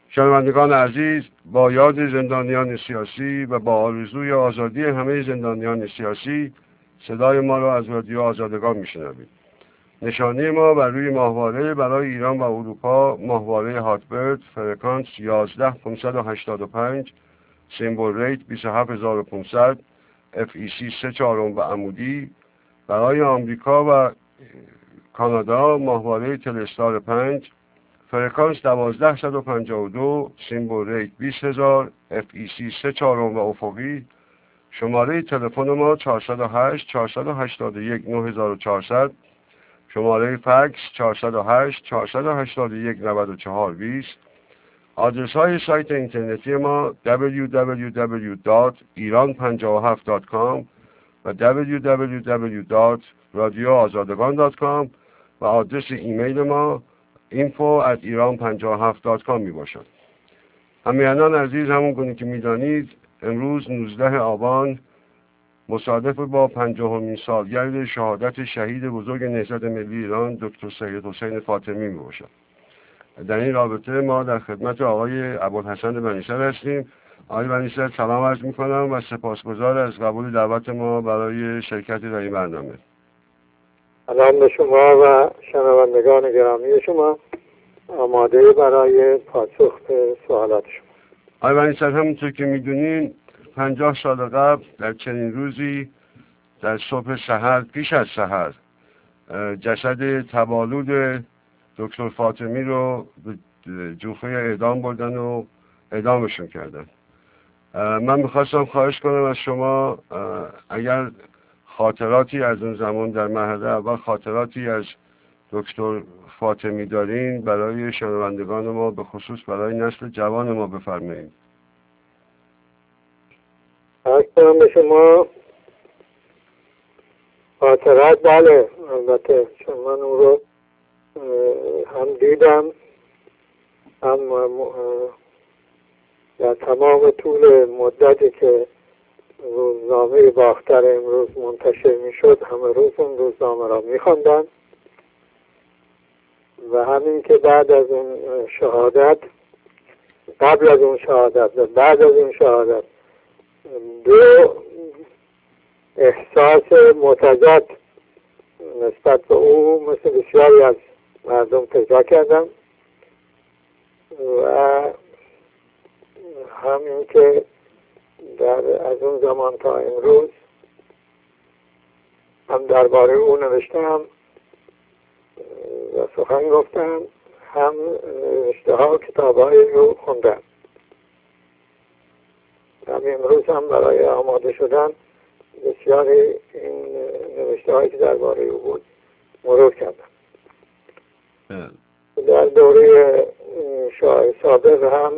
شنوندگان عزیز، با یاد زندانیان سیاسی و با آرزوی آزادی همه زندانیان سیاسی، صدای ما را از رادیو آزادگان میشنوید. نشانی ما بر روی ماهواره برای ایران و اروپا ماهواره هاتبرد فرکانس 11585 سیمبل ریت 27500 FEC 34 و عمودی. برای آمریکا و کانادا ماهواره تلستار 5 فرکانس 12152 سیمبل ریت 20000 FEC 34 و افقی. شماره تلفن ما 408 481 9400. شماره فکس 408 481 9420. آدرس های سایت اینترنتی ما www.iran57.com و www.radioazadagan.com و آدرس ایمیل ما info@iran57.com می باشد. همیهنان عزیز، همون گونه که می دانید امروز 19 آبان مصادف با 50مین سالگرد شهادت شهید بزرگ نهضت ملی ایران دکتر سید حسین فاطمی می باشد. در این رابطه ما در خدمت آقای ابوالحسن بنی‌صدر هستیم. آقای بنی‌صدر سلام عرض می کنم و سپاسگزار از قبول دعوت ما برای شرکت در این برنامه. سلام به شما و شنوندگان گرامی شما. آماده برای پاسخ به سوالات شما. آقای بنی‌صدر، همونطور که میدونین 50 سال قبل در چنین روزی در صبح سحر، پیش از سحر، جسد تبالود دکتر فاطمی رو به جوفه اعدام بردن و اعدامشون کردن. من میخواستم خواهش کنم از شما اگر خاطراتی از اون زمان در مرحله اول، خاطراتی از دکتر فاطمی دارین برای شنوندگان ما، به خصوص برای نسل جوان ما بفرمایید. عرض کنم به شما خاطرات، بله البته، چون من اون رو هم دیدم، هم در تمام طول مدتی که روزنامه باختر امروز منتشر می شد همه روز اون روزنامه را می خوندم و همین که بعد از اون شهادت، قبل از اون شهادت و بعد از اون شهادت، دو احساس متضاد نسبت به او مثل بسیاری از مردم پیدا کردم و همین که از اون زمان تا امروز هم درباره او نوشتم و سخن گفتم، هم نوشته ها و کتاب های او خوندم. هم امروز هم برای آماده شدن بسیاری این نوشته هایی که درباره او بود مرور کردم. در دوره شاه صادق هم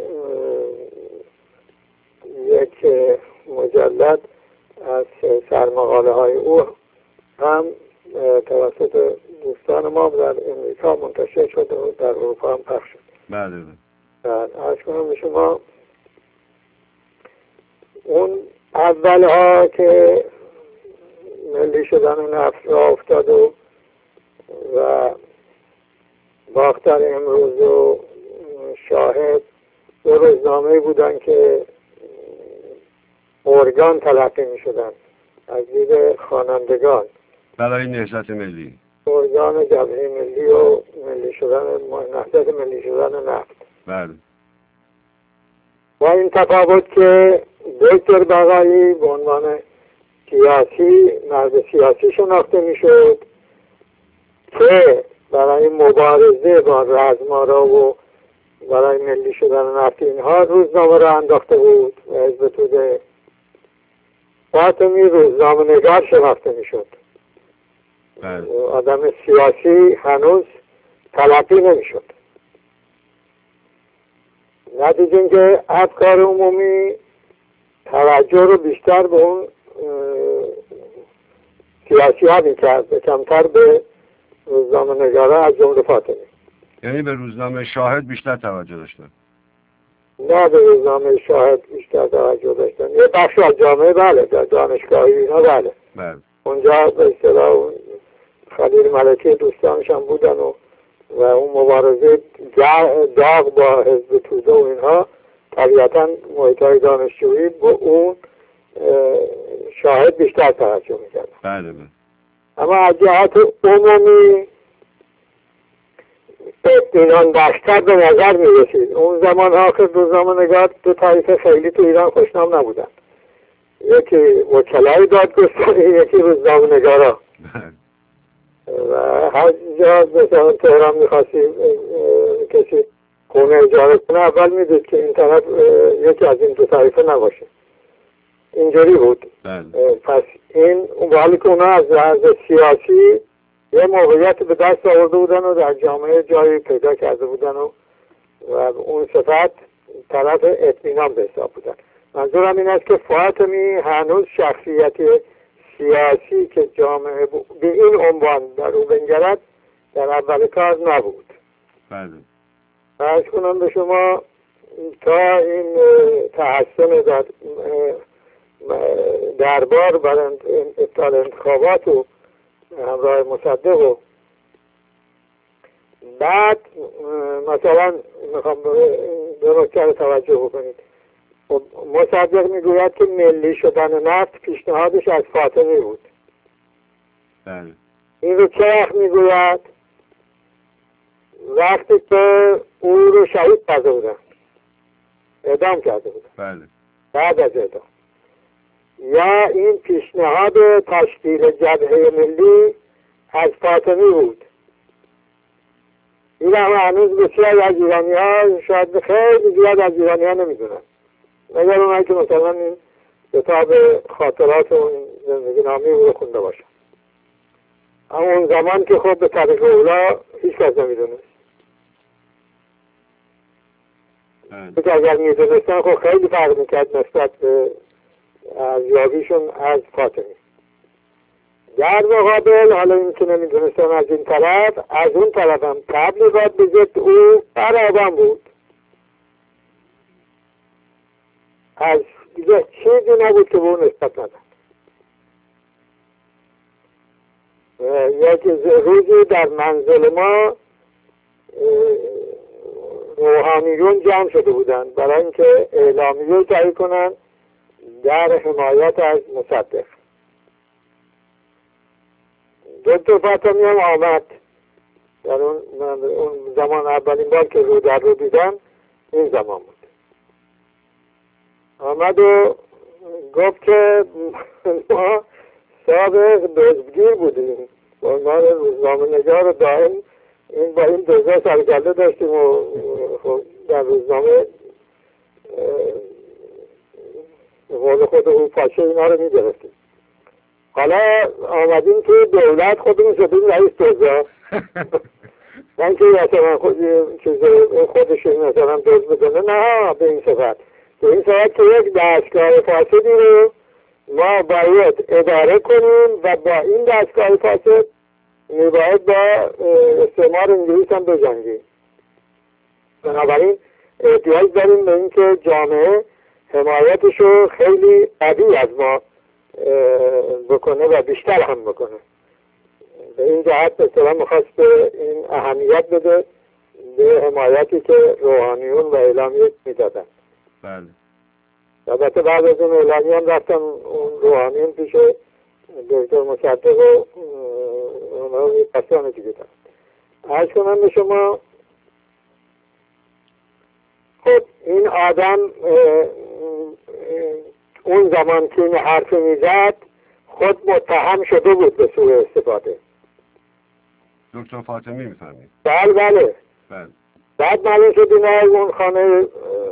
یک مجلد از سرمقاله های او هم توسط دوستان ما در امریکا منتشر شد و در اروپا هم پخش شد. بله. عرض کنم به شما اون اولها که ملی شدن نفت را افتاد و باختر امروز و شاهد دو روزنامه بودن که ارگان تلقی می شدن از دید خوانندگان برای نهضت ملی، ارگان جبهه ملی و ملی شدن نهضت ملی شدن نفت. بله. و این تفاوت که دکتر بقایی به عنوان سیاسی، مرد سیاسی شناخته می شد که برای مبارزه با رزمارا و برای ملی شدن نفت اینها روزنامه را انداخته بود و حزب توده. فاطمی روزنامه نگار شناخته می شد. آدم سیاسی هنوز تلقی نمی شد. نتیجه اینکه افکار عمومی توجه رو بیشتر به اون سیاسی ها می کرد، کمتر به روزنامه نگاره از جمله فاطمی. یعنی به روزنامه شاهد بیشتر توجه داشتن؟ نه، به روزنامه شاهد بیشتر توجه داشتن. یه بخش از جامعه بله، در دانشگاهی اینا بله. اونجا به اصطلاح خلیل ملکی دوستانش هم بودن و و اون مبارزه داغ با حزب توده و اینها طبیعتا محیط‌های دانشجویی با اون شاهد بیشتر توجه میکردن. بله. اما از جهت عمومی اطمینان بخشتر به نظر میرسید. اون زمان ها که روزنامه‌نگار دو طایفه خیلی تو ایران خوشنام نبودن، یکی وکلای دادگستری، یکی روزنامه‌نگارا. و هر جا مثلا تهران میخواستی کسی خونه اجاره کنه اول میدید که این طرف یکی از این دو طایفه نباشه. اینجوری بود. پس این ولی که اونا از لحاظ سیاسی یه موقعیت به دست آورده بودن و در جامعه جایی پیدا کرده بودن و اون صفت طرف اطمینان به حساب بودن. منظورم این است که فاطمی هنوز شخصیت سیاسی که جامعه به این عنوان در او بنگرد در اول کار نبود. بله. عرض کنم به شما تا این تحسن در دربار برای ابطال انتخابات و همراه مصدق و بعد مثلا میخوام دو نکته رو توجه بکنید. مصدق میگوید که ملی شدن نفت پیشنهادش از فاطمی بود. بله. این رو چه وقت میگوید؟ وقتی که او رو شهید کرده بودن، اعدام کرده بودن. بله. بعد از اعدام. یا این پیشنهاد تشکیل جبهه ملی از فاطمی بود. این هم هنوز بسیار از ایرانی ها، شاید خیلی زیاد از ایرانی ها نمیدونن، مگر اونهایی که مثلا این کتاب خاطرات و زندگی نامی او رو خونده باشن. اما اون زمان که خب به طریق اولا هیچ کس نمیدونست. که اگر میدونستن خب خیلی فرق میکرد نسبت به ارزیابیشون از فاطمی. در مقابل حالا این که نمیدونستن از این طرف، از اون طرف هم تبلیغات به ضد او فراوان بود. از دیگه چیزی نبود که به اون نسبت ندن. یک روزی در منزل ما روحانیون جمع شده بودند برای اینکه اعلامیه جاری کنند در حمایت از مصدق. دکتر فاطمی هم آمد. در اون زمان اولین بار که رو در رو دیدم این زمان بود. آمد و گفت که ما سابق دزدگیر بودیم، ما روزنامه‌نگار دائم این با این دزدا سرگرده داشتیم و در روزنامه قول خود او پاچه اینا رو می‌گرفتیم. حالا آمدیم که دولت خودمون شدیم رئیس دزدا. من که مثلا خودشون مثلا دزد بدونه، نه به این صفت. به این صفت که یک دستگاه فاسدی رو ما باید اداره کنیم و با این دستگاه فاسد میباید با استعمار انگلیس هم بجنگیم. بنابراین احتیاج داریم به این که جامعه حمایتش رو خیلی قوی از ما بکنه و بیشتر هم بکنه. به این جهت به اصطلاح میخواست این اهمیت بده به حمایتی که روحانیون و اعلامیه میدادن. بله. البته بعد از اون اعلامیه هم رفتن اون روحانیون پیش دکتر مصدق و اونها رو پسیانه دیگه دارن. عرض کنم به شما خب این آدم اون زمان که این حرف میزد خود متهم شده بود به سوء استفاده. دکتر فاطمی میفهمید؟ بله. بعد معلوم شد اینا اون خانه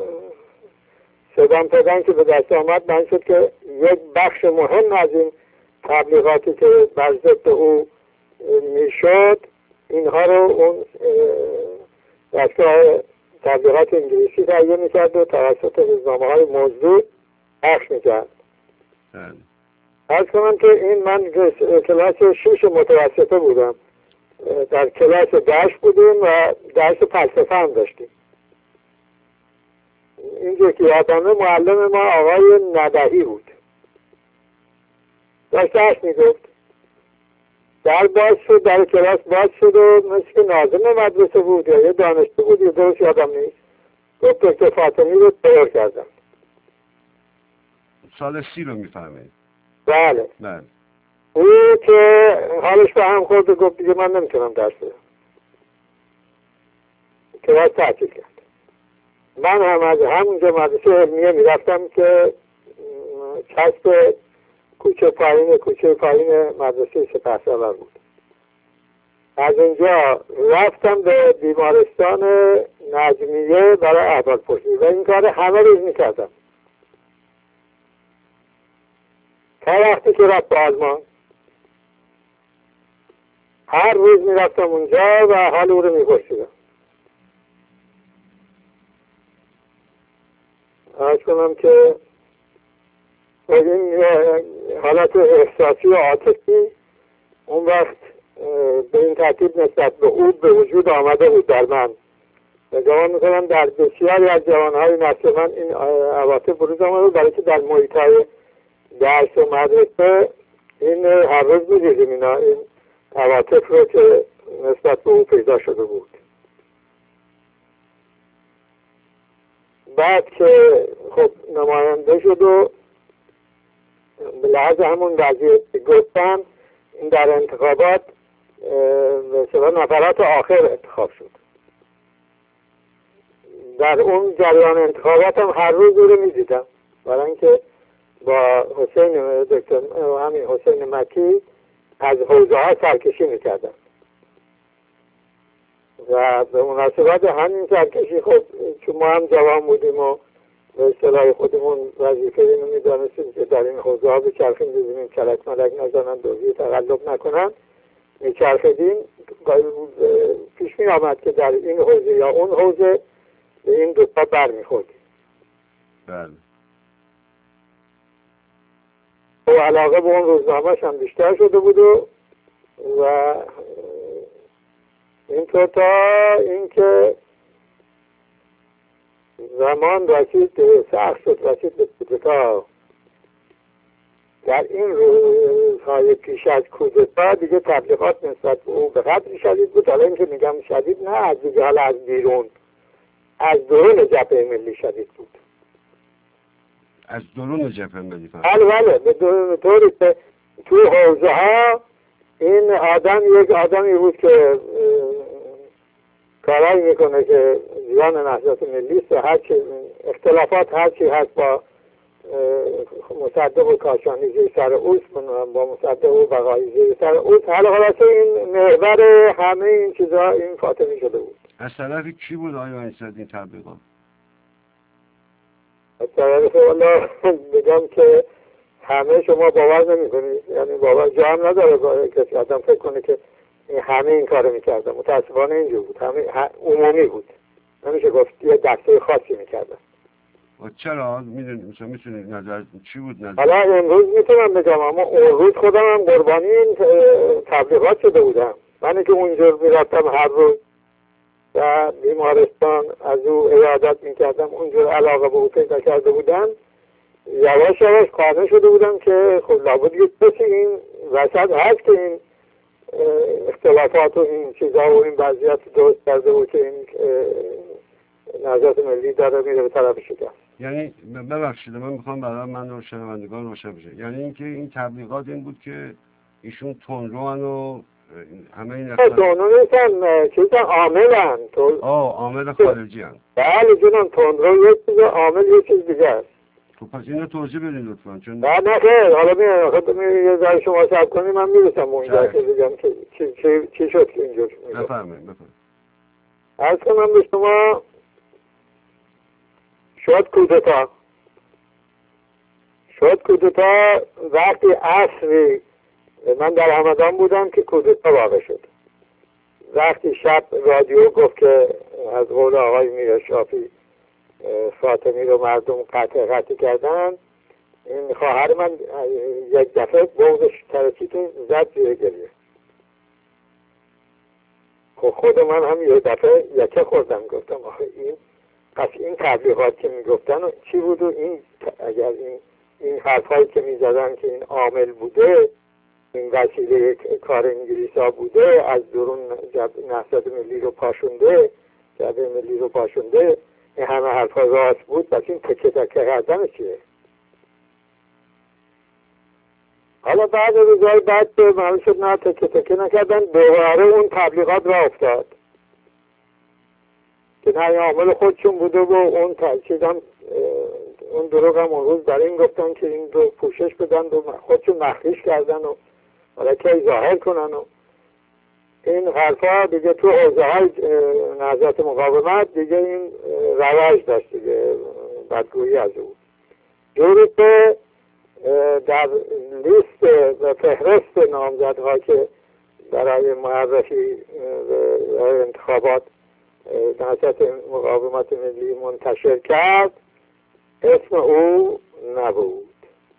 صدام پدن که به دست آمد من شد که یک بخش مهم از این تبلیغاتی که بر ضد او میشد اینها رو اون دستگاه تبلیغات انگلیسی تهیه میکرد و توسط روزنامه‌های موضوع پخش میکرد. عرض کنم که این من کلاس 6 متوسطه بودم، در کلاس درس بودیم و درس فلسفه هم داشتیم. اینجا که یادمه معلم ما آقای ندهی بود، داشت درس میگفت. در باز شد، در کلاس باز شد و مثل که ناظم مدرسه بود یا یه دانشجو بود، یه درست یادم نیست، گفت دکتر فاطمی رو ترور کردم. سال 30 رو میفهمید؟ بله. بله. او که حالش به هم خورد و گفت دیگه من نمیتونم درس بدم، کلاس تعطیل کرد. من هم از همونجا مدرسه علمیه میرفتم که چسب کوچه پایین مدرسه سپهسالار بود. از اونجا رفتم به بیمارستان نجمیه برای احوالپرسی و این کار همه روز میکردم تا وقتی که رفت به آلمان. هر روز میرفتم اونجا و حال او رو میپرسیدم. عرض کنم که این حالت احساسی و عاطفی اون وقت به این ترتیب نسبت به او به وجود آمده بود در من. گمان میکنم در بسیاری از جوانهای نسل من این عواطف بروز آمده بود، برای که در محیط‌های درس و مدرسه این هر روز می‌دیدیم این عواطف رو که نسبت به او پیدا شده بود. بعد که خب نماینده شد و به لحاظ همون وضعیت گفتم این در انتخابات مثلا نفرات آخر انتخاب شد. در اون جریان انتخابات هم هر روز او رو می‌دیدم، برای اینکه با همین حسین مکی از حوزه ها سرکشی میکردن و به مناسبت همین سرکشی خب چون ما هم جوان بودیم و به اصطلاح خودمون وظیفه اینو میدانستیم که در این حوزه ها بچرخیم، ببینیم کلک ملک نزنن، دوزی تقلب نکنن، میچرخیدیم. پیش می آمد که در این حوزه یا اون حوزه به این دوتا بر میخوردیم. بله. و علاقه به اون روزنامه‌ش هم بیشتر شده بود و اینطور تا اینکه زمان رسید سخت شد، رسید به کودتا. در این روزهای پیش از کودتا دیگه تبلیغات نسبت به او به قدری شدید بود، حالا اینکه میگم شدید نه از دیگه، حالا از بیرون، از درون جبهه ملی شدید بود. از درون جبهه ملی؟ بله به طوری که تو حوزه ها این آدم یک آدمی بود که کارایی میکنه که زیان نهضت ملی است و هرچی اختلافات هرچی هست با مصدق و کاشانی زیر سر اوست، با مصدق و بقایی زیر سر اوست، حالا خلاصه این محور همه این چیزها این فاطمی شده بود. از طرف کی بود آیا این تبلیغات؟ از طرف والا بگم که همه شما باور نمی کنید، یعنی باور جا هم نداره کسی آدم فکر کنه که همه این کارو میکردن. متاسفانه اینجور بود، همه عمومی بود، نمیشه گفت یه دسته خاصی میکردن. و چرا؟ میتونید نظر چی بود نظر؟ حالا امروز میتونم بگم، اما اون روز خودم هم قربانی این تبلیغات شده بودم. من که اونجور میرفتم هر روز و بیمارستان از او عیادت میکردم، اونجور علاقه به او پیدا کرده بودم، یواش یواش قانع شده بودم که خب لابد یه کسی این وسط هست که این اختلافات و این چیزها و این وضعیت درست کرده و که این نهضت ملی داره میره به طرف شکست. یعنی ببخشید من میخوام برای من و شنوندگان روشن بشه، یعنی اینکه این تبلیغات این بود که ایشون تندروان و همه این تندرو نیستن، چیزا عاملن. عامل خارجی هن. بله جنان، تندرو یک چیز، عامل یک چیز دیگه است. خب پس اینو توضیح بدین لطفا. چون نه خیر، حالا یه ذره شما صبر کنید من میرسم اونجا که بگم که چی شد که اینجور بفرمایید. عرض کنم به شما شد کودتا وقتی عصری من در همدان بودم که کودتا واقع شد. وقتی شب رادیو گفت که از قول آقای میرشافی فاطمی رو مردم قطع کردن، این خواهر من یک دفعه بغضش ترکیتون زد زیر گریه. خود من هم یک دفعه یکه خوردم، گفتم آخه این تبلیغات که میگفتن چی بود و این اگر این حرفایی که میزدن که این عامل بوده این وسیله کار انگلیس ها بوده، از درون نهضت ملی رو پاشونده، جبهه ملی رو پاشونده، این همه حرفا راست بود، پس این تکه تکه کردن چیه؟ حالا بعد روزهای بعد معلوم شد نه تکه تکه نکردن، دوباره اون تبلیغات را افتاد که نه عامل خودشون بوده و اون چیزم اون دروغ هم اون روز برای این گفتن که این رو پوشش بدن و خودشون مخفیش کردن و حالا که ظاهر کنن و این حرفا دیگه تو حوزه های نهضت مقاومت دیگه این رواج داشت دیگه، بدگویی از او جوری که در لیست و فهرست نامزدها که برای معرفی انتخابات نهضت مقاومت ملی منتشر کرد اسم او نبود.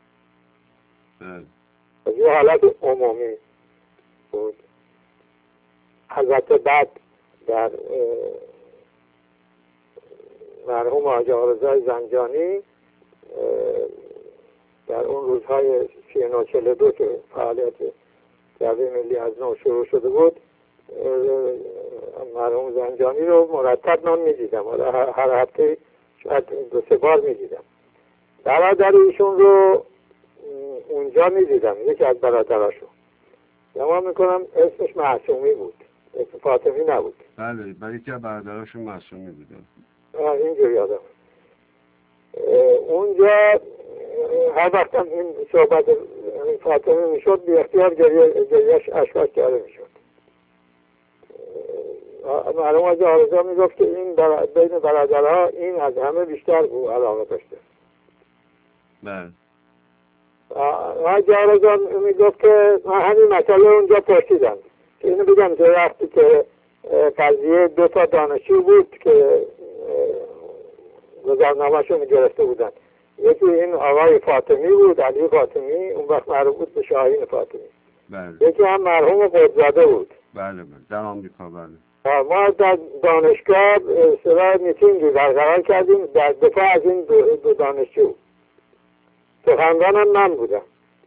از یه حالت عمومی بود. البته بعد در مرحوم آقا رضای زنجانی در اون روزهای 39-42 که فعالیت جبهه ملی از نو شروع شده بود، مرحوم زنجانی رو مرتب من می‌دیدم، هر هفته شاید 2-3 بار می‌دیدم. برادر ایشون رو اونجا می‌دیدم، یکی از برادراشو. گمان می‌کنم اسمش معصومی بود، اسم فاطمی نبود. بله، برای یکی از برادراشون معصومی بود. اینجوری یادم. اونجا هر وقتم این صحبت فاطمه میشد بی اختیار گریهش اشکاش کرده میشد. معلوم از آرزا میگفت که این بین برادرها این از همه بیشتر او علاقه داشته. بله. آرزا میگفت که همین مسئله اونجا پرسیدم که اینو بگم که وقتی که قضیه 2 تا دانشجو بود که گزارنامه‌شون گرفته بودن، یکی این آقای فاطمی بود، علی فاطمی، اون وقت معروف بود به شاهین فاطمی. بله. یکی هم مرحوم قدزاده بود. بله در آمریکا. بله. ما در دانشگاه سراغ میتینگی برقرار کردیم در دفاع از این دو دانشجو. سخنرانم من بودم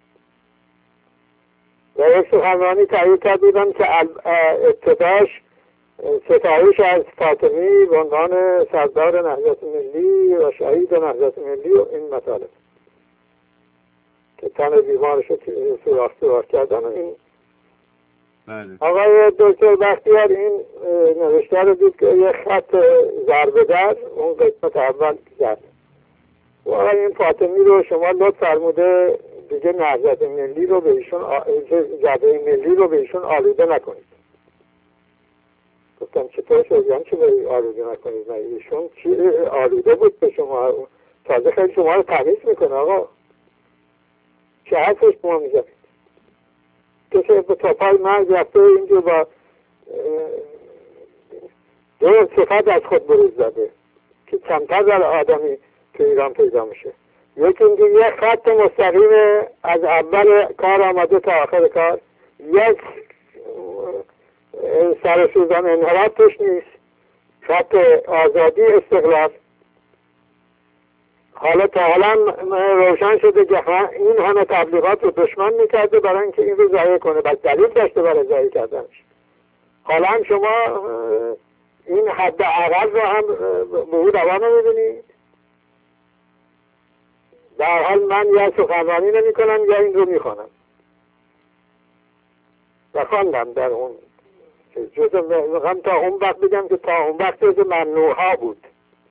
و یک سخنرانی تهیه کرده بودم که ابتداش ستایش از فاطمی به عنوان سردار نهضت ملی و شهید نهضت ملی و این مطالب که تن بیمارش رو سوراخ کردن و این. بله. آقای دکتر بختیار این نوشته رو دید که یه خط ضربه در اون قسمت اول زد و آقای این فاطمی رو شما لطف فرموده دیگه نهضت ملی رو به ایشون جبهه ملی رو به ایشون آلوده نکنید. گفتم چطور شد؟ یعنی چه باید آلوده نکنید؟ نه ایشون چی آلوده بود به شما؟ تازه خیلی شما رو تمیز میکنه آقا. چه حرفش ما میزنید؟ کسی به تاپای مرگ رفته اینجا با 2 صفت از خود بروز داده که کمتر در آدمی تو ایران پیدا میشه. یکی اینکه یه خط مستقیم از اول کار آمده تا آخر کار، یک سرسوزان انحراف توش نیست، خط آزادی استقلال. حالا تا حالا روشن شده که این همه تبلیغات رو دشمن میکرده برای اینکه این رو ضایع کنه، بس دلیل داشته برای ضایع کردنش. حالا هم شما این حد اقل رو هم به او روا نمیبینید. در حال من یا سخنرانی نمی کنم یا این رو میخوانم و خواندم در اون هم تا اون وقت بگم که تا اون وقت جز ممنوع ها بود.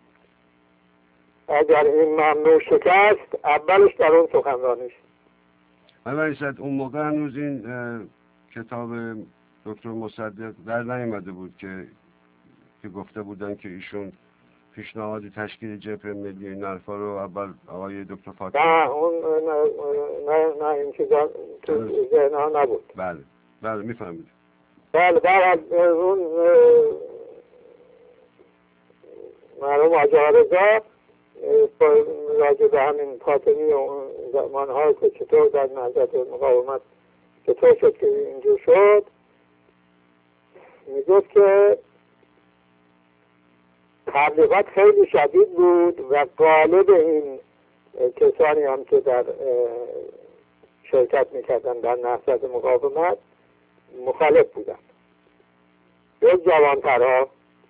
اگر این ممنوع شکست اولش در اون سخنرانیش. ولی اون موقع هنوز این کتاب دکتر مصدق در نیامده بود که گفته بودن که ایشون پیشنهاد تشکیل جبهه ملی این حرفا رو اول آقای دکتر فاطمی. نه این چیزا تو ذهن ها نبود. بله میفهمید. بله اون مرحوم آقا رضا راجع به همین فاطمی و زمان‌ها که چطور در نهضت مقاومت چطور شد که اینجور شد، میگفت که تبلیغات خیلی شدید بود و غالب این کسانی هم که در شرکت میکردن در نهضت مقاومت مخالف بودن. یک جوانترها،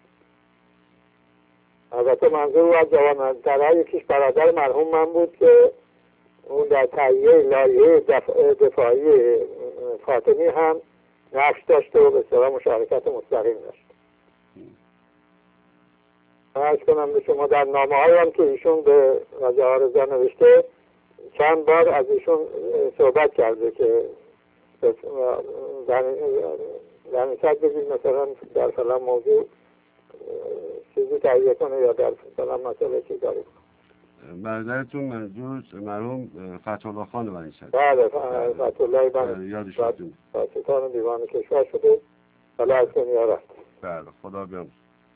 البته منظور از جوانترها یکیش برادر مرحوم من بود که اون در تهیه لایحه دفاعی فاطمی هم نقش داشت و به اصطلاح مشارکت مستقیم داشت. عرض کنم به شما در نامه‌هایی هم که ایشون به رضا عارضی نوشته چند بار از ایشون صحبت کرده که در مثال بگید مثلا در فلان موضوع چیزی تهیه کنه یا در فلان مسئله چیز داری کنه. برادرتون منظور مرحوم فتح‌الله خان بنی صدر. بله فتح‌الله بنی یادش میاد. ستان دیوان کشور شده حالا از دنیا رفت. بله خدا بیامرزه.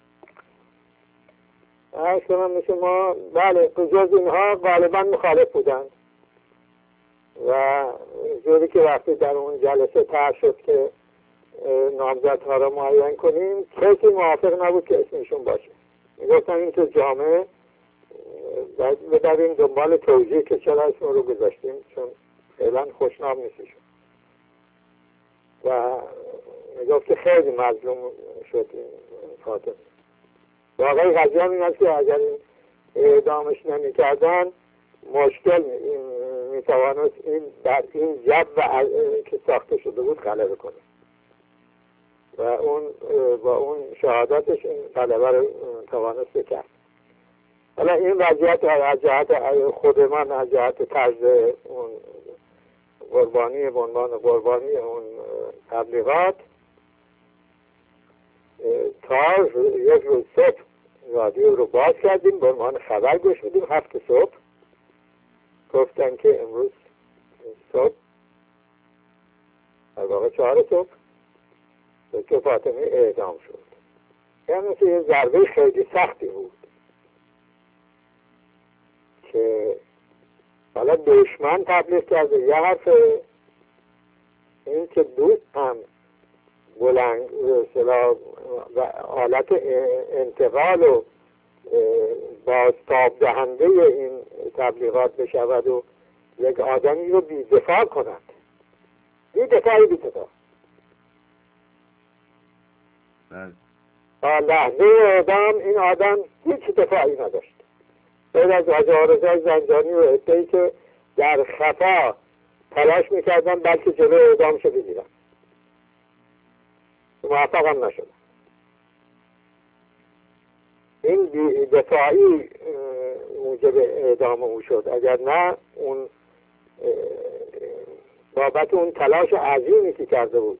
عرض کنم به شما بله جز اینها غالبا مخالف بودند و جوری که وقتی در اون جلسه طرح شد که نامزدها را معین کنیم کسی موافق نبود که اسمشون باشه. میگفتن این تو جامعه ببریم دنبال توجیه که چرا اسم رو گذاشتیم چون فعلا خوشنام نیستشون و میگفت که خیلی مظلوم شد این فاطمی. واقعی قضیه هم این است که اگر این اعدامش نمی کردن مشکل می توانست این در این جو که ساخته شده بود غلبه کنه و اون با اون شهادتش این غلبه رو توانست بکرد. حالا این وضعیت از جهت خود من از جهت طرز اون قربانی به عنوان قربانی اون تبلیغات تا یک روز صبح رادیو رو باز کردیم به عنوان خبر گوش میدیم 7 صبح گفتن که امروز صبح در واقع 4 صبح دکتر فاطمی اعدام شد. یعنی مثل یه ضربه خیلی سختی بود که حالا دشمن تبلیغ کرده یه حرف این که دوست هم بلند و حالت انتقال و بازتاب دهنده این تبلیغات بشود و یک آدمی رو بی‌دفاع کند بی‌دفاع تا لحظه اعدام این آدم هیچ دفاعی نداشت غیر از عارضی زنجانی و عده‌ای که در خفا تلاش میکردن بلکه جلوی اعدامشو بگیرن موفق هم نشد. این دفاعی موجب اعدام او شد اگر نه اون بابت اون تلاش عظیمی که کرده بود.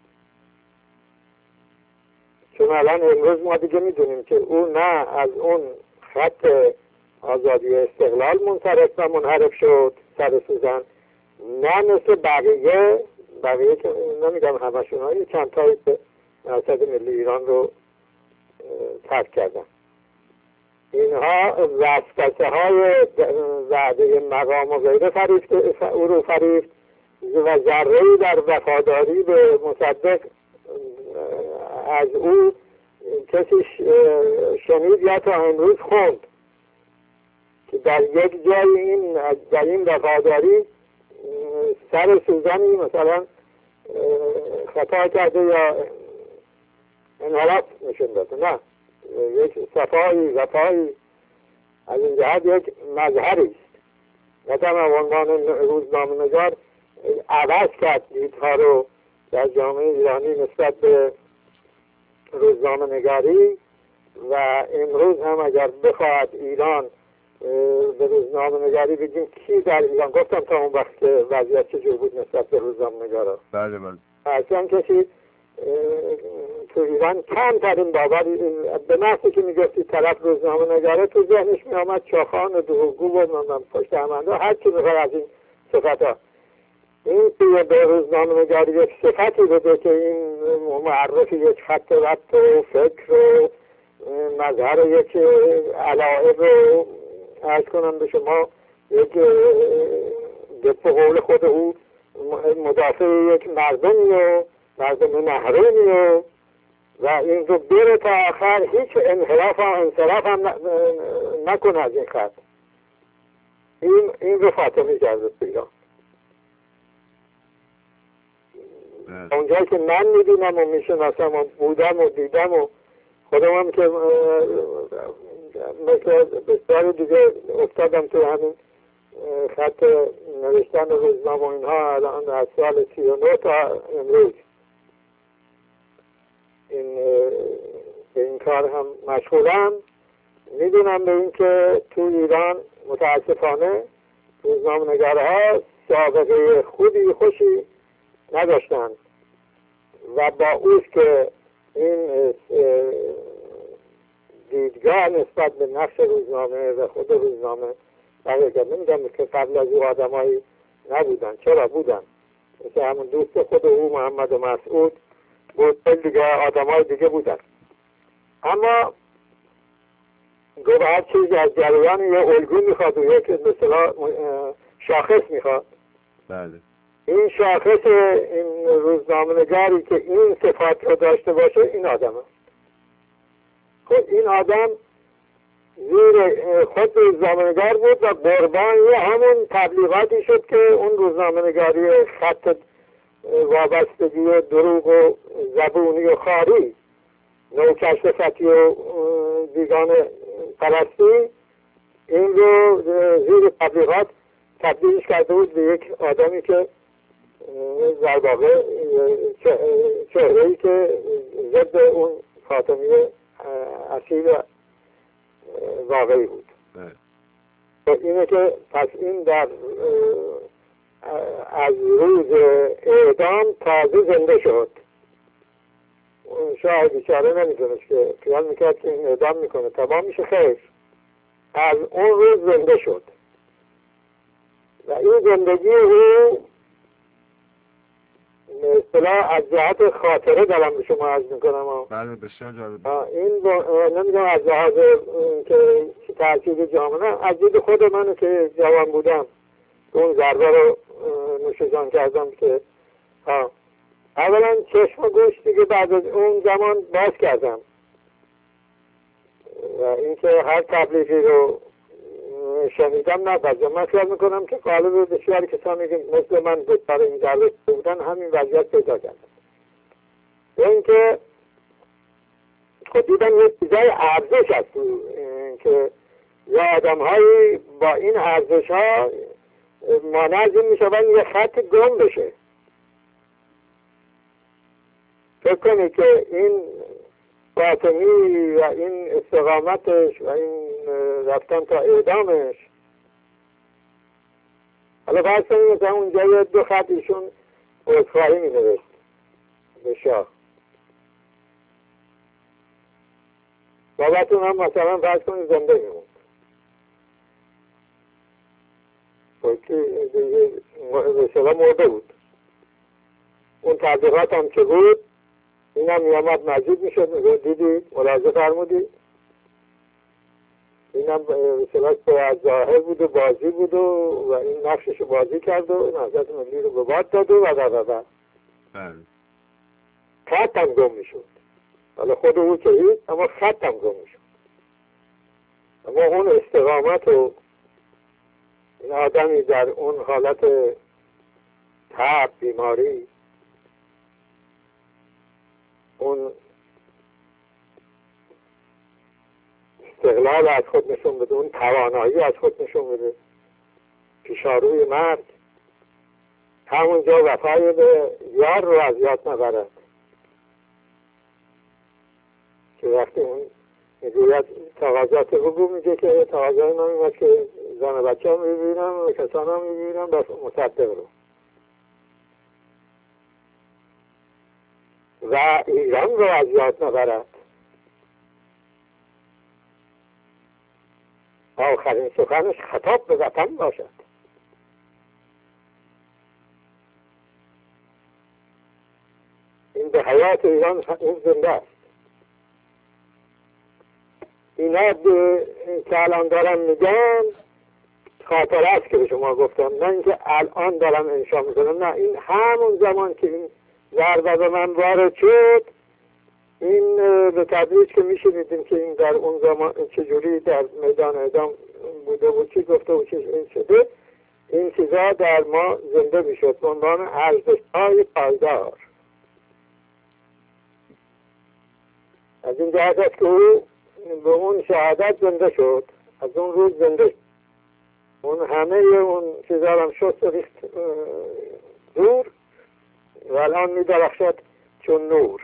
چون الان امروز ما دیگه میدونیم که او نه از اون خط آزادی استقلال منصرف و منحرف شد سر سوزن نه مثل بقیه که نمیگم همشون های چند تایی به نهضت ملی ایران رو ترک کردن. اینها وسوسه های وعده مقام و غیره او رو فریفت و ذره‌ای در وفاداری به مصدق از او کسی شنید یا تا امروز خوند که در یک جای در این وفاداری سر سوزنی مثلا خطا کرده یا انحراف نشون داده. نه یک وفایی از این جهت یک مظهری است. مثلا عنوان روزنامه‌نگار عوض کرد دیدها رو در جامعه ایرانی نسبت به روزنامه‌نگاری و امروز هم اگر بخواهد ایران به روزنامه‌نگاری بگیم کی در ایران گفتم تا اون وقت که وضعیت چجور بود نسبت به روزنامه‌نگارا. بله اصلا کسی تو ایران کمترین باوری به محضی که میگفتی طرف روزنامه‌نگاره تو ذهنش میامد چاخان و دروغگو و پشت همنده هر چی میخواد از این صفتا. این توی به روزنامه‌نگاری یک صفتی بده که این معرف یک خط ربط و فکر و مظهر یک علائق رو عرض کنم به شما یک به قول خود او مدافع یک مردمی و مردم نهرینی و این رو بره تا آخر هیچ انحراف و انصراف هم نکنه از این خط. این رو فاطمی کرده ایران اونجایی که من میدونم و میشناسم و بودم و دیدم و خودم هم که مثل بسیاری دیگه افتادم تو همین خط نوشتن روزنامه و اینها الان از سال 39 تا امروز این کار هم مشغولم. میدونم به این که تو ایران متاسفانه روزنامه‌نگارها سابقه خوشی نداشتن و با اوست که این دیدگاه نسبت به نقش روزنامه و خود روزنامه بقیه نمیدونم که قبل از او آدمایی نبودن. چرا بودن؟ مثل همون دوست خود او محمد مسعود بود، دیگه آدمای دیگه بودن. اما گفت هر چیز از جریان یه الگو میخواد و یک مثلا شاخص میخواد. بله. این شاخص این روزنامه‌نگاری که این صفات رو داشته باشه این آدم هست. خود این آدم زیر خود روزنامه‌نگار بود و قربان همون تبلیغاتی شد که اون روزنامه‌نگاری خط وابستگی و دروغ و زبونی و خاری نوکشفتی و بیگانه پرستی این رو زیر تبلیغات تبدیلش کرده بود به یک آدمی که در واقع چهره‌ای که ضد اون خاتمی اصیل واقعی بود. اینه که پس این در از روز اعدام تازه زنده شد. شاه بیچاره نمیدونست که خیال میکرد که این اعدام میکنه تمام میشه، خیر از اون روز زنده شد و این زندگی او اصطلاح از جهت خاطره دارم به شما عرض میکنم. بله بسیار جالب. این نمیدونم از لحاظ که تاکید جامعه از دید خود من که جوان بودم اون ضربه رو نوشجان کردم که اولا چشم و گوش دیگه بعد از اون زمان باز کردم و اینکه هر تبلیغی رو شنیدم نبازم. من خیال میکنم که قالب بسیاری کسانی که مثل من بود برای این ضربه بودن همین وضعیت پیدا کردن. و اینکه خود دیدم یه چیزای ارزش هست که یا آدم هایی با این ارزش ها مانع از این میشون یه خط گم بشه. فکر کنی که این باطنی و این استقامتش و این رفتن تا اعدامش، حالا فرض کنیم مثلا اونجا یه دو خط ایشون عذرخواهی می نوشت به شاه، بابتون هم مثلا فرض کنیم زنده می موند به شما مرده بود. اون تبلیغات هم که بود این هم میامد مجید می شد میگه دیدی ملاحظه فرمودی این هم از ظاهر بود و بازی بود و این نقشش بازی کرد و نهضت ملی رو به باد داد و خط هم گم می شد. حالا خود او که هیچ اما خط هم گم می شد. اما اون استقامت و این آدمی در اون حالت تب بیماری اون استقلال از خود نشون بده، اون توانایی از خود نشون بده پیشاروی مرگ، همونجا وفای به یار رو از یاد نبرد که وقتی اون میگوید تقاضات رو میگه که تقاضای من میگه که زن و بچه هم میبینم و کسان هم میبینم بس مصدق رو و ایران رو از یاد نبرد. آخرین سخنش خطاب به وطن باشد. این به حیات ایران این زنده است. اینا که الان دارم میگم خاطر است که به شما گفتم، نه اینکه الان دارم انشا میکنم، نه این همون زمان که این ضربه به من وارد شد این به تدریج که میشنیدیم که این در اون زمان چجوری در میدان اعدام بوده و چی گفته و چی شده، این چیزا در ما زنده میشد به عنوان ارزش‌های پایدار. از این جهت است که او به اون شهادت زنده شد، از اون روز زنده شد. اون همه اون چیزا هم شد و ریخت دور و الان می درخشد چون نور.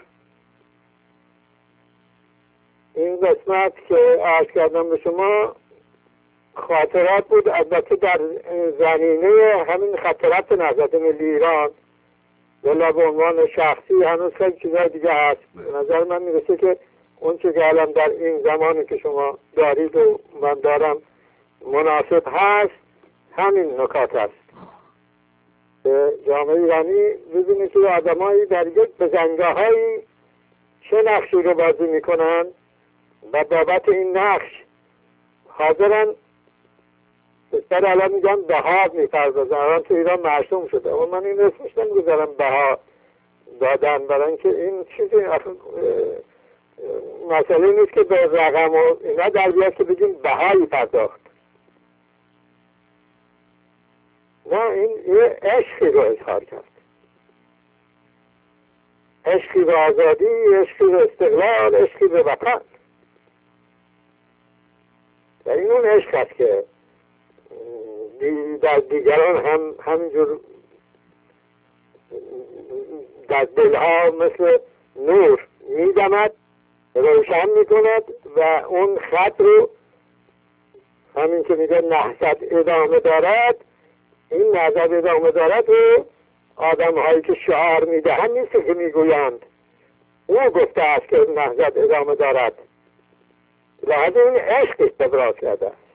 این قسمت که عرض کردم به شما خاطرات بود، البته در زمینه همین خاطرات نهضت ملی ایران، ولی به عنوان شخصی هنوز خیلی چیزای دیگه هست. به نظر من میرسه که اون چه که الان در این زمانی که شما دارید و من دارم مناسب هست، همین نکات هست. جامعه ایرانی ببینید که آدمایی در یک بزنگاهایی چه نقشی رو بازی میکنن و بابت این نقش حاضرن بسیار الان میگن بها میپردازن. الان تو ایران مرسوم شده، اما من این اسمش نمیگذارم بها دادن، برای اینکه این چیزی مسئله نیست که به رقم و اینا در بیاد که بگیم بهایی پرداخت. نه، این یه عشقی رو اظهار کرد، عشقی به آزادی، عشقی به استقلال، عشقی به وطن. و این اون عشق است که در دیگران هم همینجور در دلها مثل نور میدمد، روشن میکند و اون خط رو همین که میگه نهضت ادامه دارد، این نهضت ادامه دارد رو آدم هایی که شعار میدهند نیست که میگویند، او گفته است که نهضت ادامه دارد. لحظه این عشق استبراز کرده است.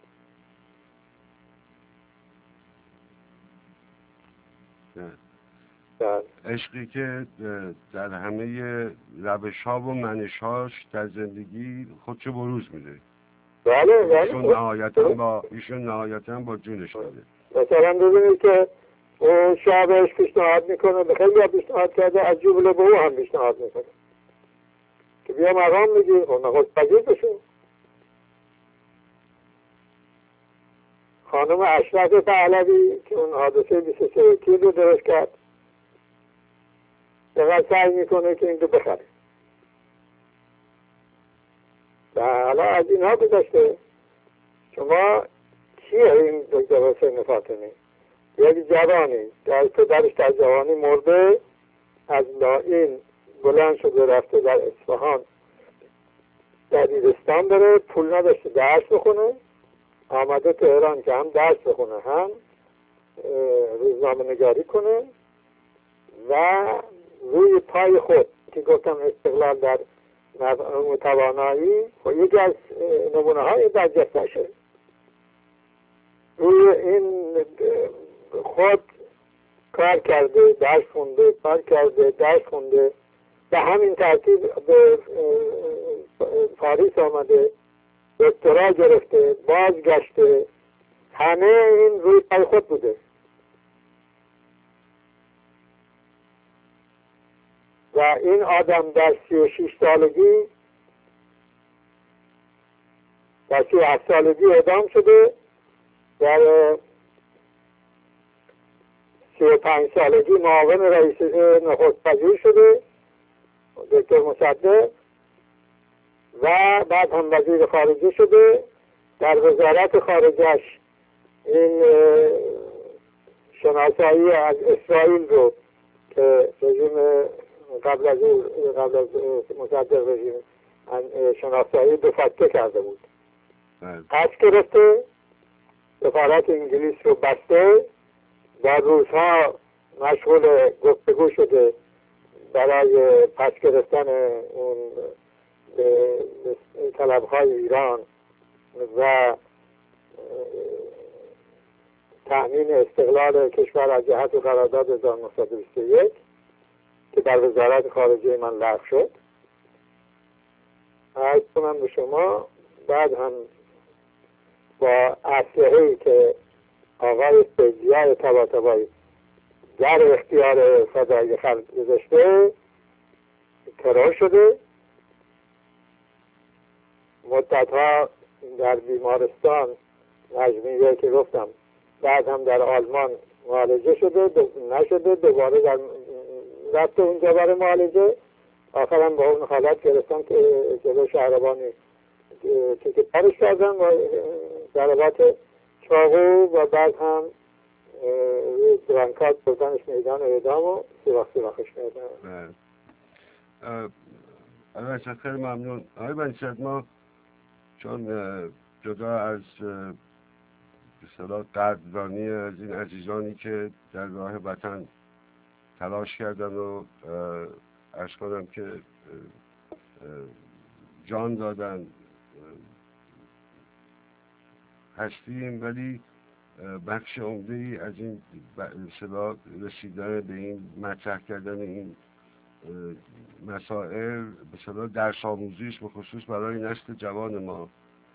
عشقی که در همه روش ها و منش هاش در زندگی خودشو بروز میده. بله ایشون نهایتا با جونش داده. مثلا ببینید که اون شعبش پیشنهاد میکنه، به خیلی ها پیشنهاد کرده، از جمله به او هم پیشنهاد میکنه که بیا مقام میگیر، خب نخست پذیر بشون. خانم اشرف پهلوی که اون حادثه 23 کیلو درست کرد، دقیقا سعی میکنه که این رو بخره. و حالا از اینها گذاشته شما چیه این دکتر حسین فاطمی؟ یک جوانی در پدرش در جوانی مرده، از لاین بلند شده رفته در اصفهان در ایرستان بره، پول نداشته درس بخونه، آمده تهران که هم درس بخونه هم روزنامه نگاری کنه و روی پای خود که گفتم استقلال در متوانایی و یکی از نمونه های برجستشه، روی این خود کار کرده، درس خونده، کار کرده، درس خونده، به همین ترتیب به پاریس آمده، دکترا گرفته، بازگشته، همه این روی پای خود بوده. و این آدم در 36 سالگی در 37 سالگی اعدام شده، در 35 سالگی معاون رئیس نخست وزیر شده دکتر مصدق و بعد هم وزیر خارجه شده. در وزارت خارجهش این شناسایی از اسرائیل رو که رژیم قبل از مصدق رژیم شناسایی دو فکه کرده بود، پس گرفته، سفارت انگلیس رو بسته، در روزها مشغول گفتگو شده برای پس گرفتن اون طلبهای ایران و تأمین استقلال کشور از جهت قرارداد 1921 که در وزارت خارجه من لغو شد. عرض کنم به شما بعد هم با اسلحه‌ای که آقای سیدزیار طباطبایی در اختیار فدای خلق گذاشته ترور شده، مدتها در بیمارستان نجمیه که گفتم، بعد هم در آلمان معالجه شده، نشده، دوباره رفته اونجا برای معالجه آخرم با اون حالت گرفتن که جلو شهربانی که پرش کردن و ضربات چاقو و بعد هم برانکات بردنش میدان اعدام و سراخش کردن. البته خیلی ممنون. آقای بنی‌صدر، ما چون جدا از به اصطلاح قدردانی از این عزیزانی که در راه وطن تلاش کردن و عرض کنم که جان دادن هستیم، ولی بخش عمده‌ای از این اصطلاح رسیدن به این مطرح کردن این مسائل به اصطلاح درس آموزی است، به خصوص برای نسل جوان ما.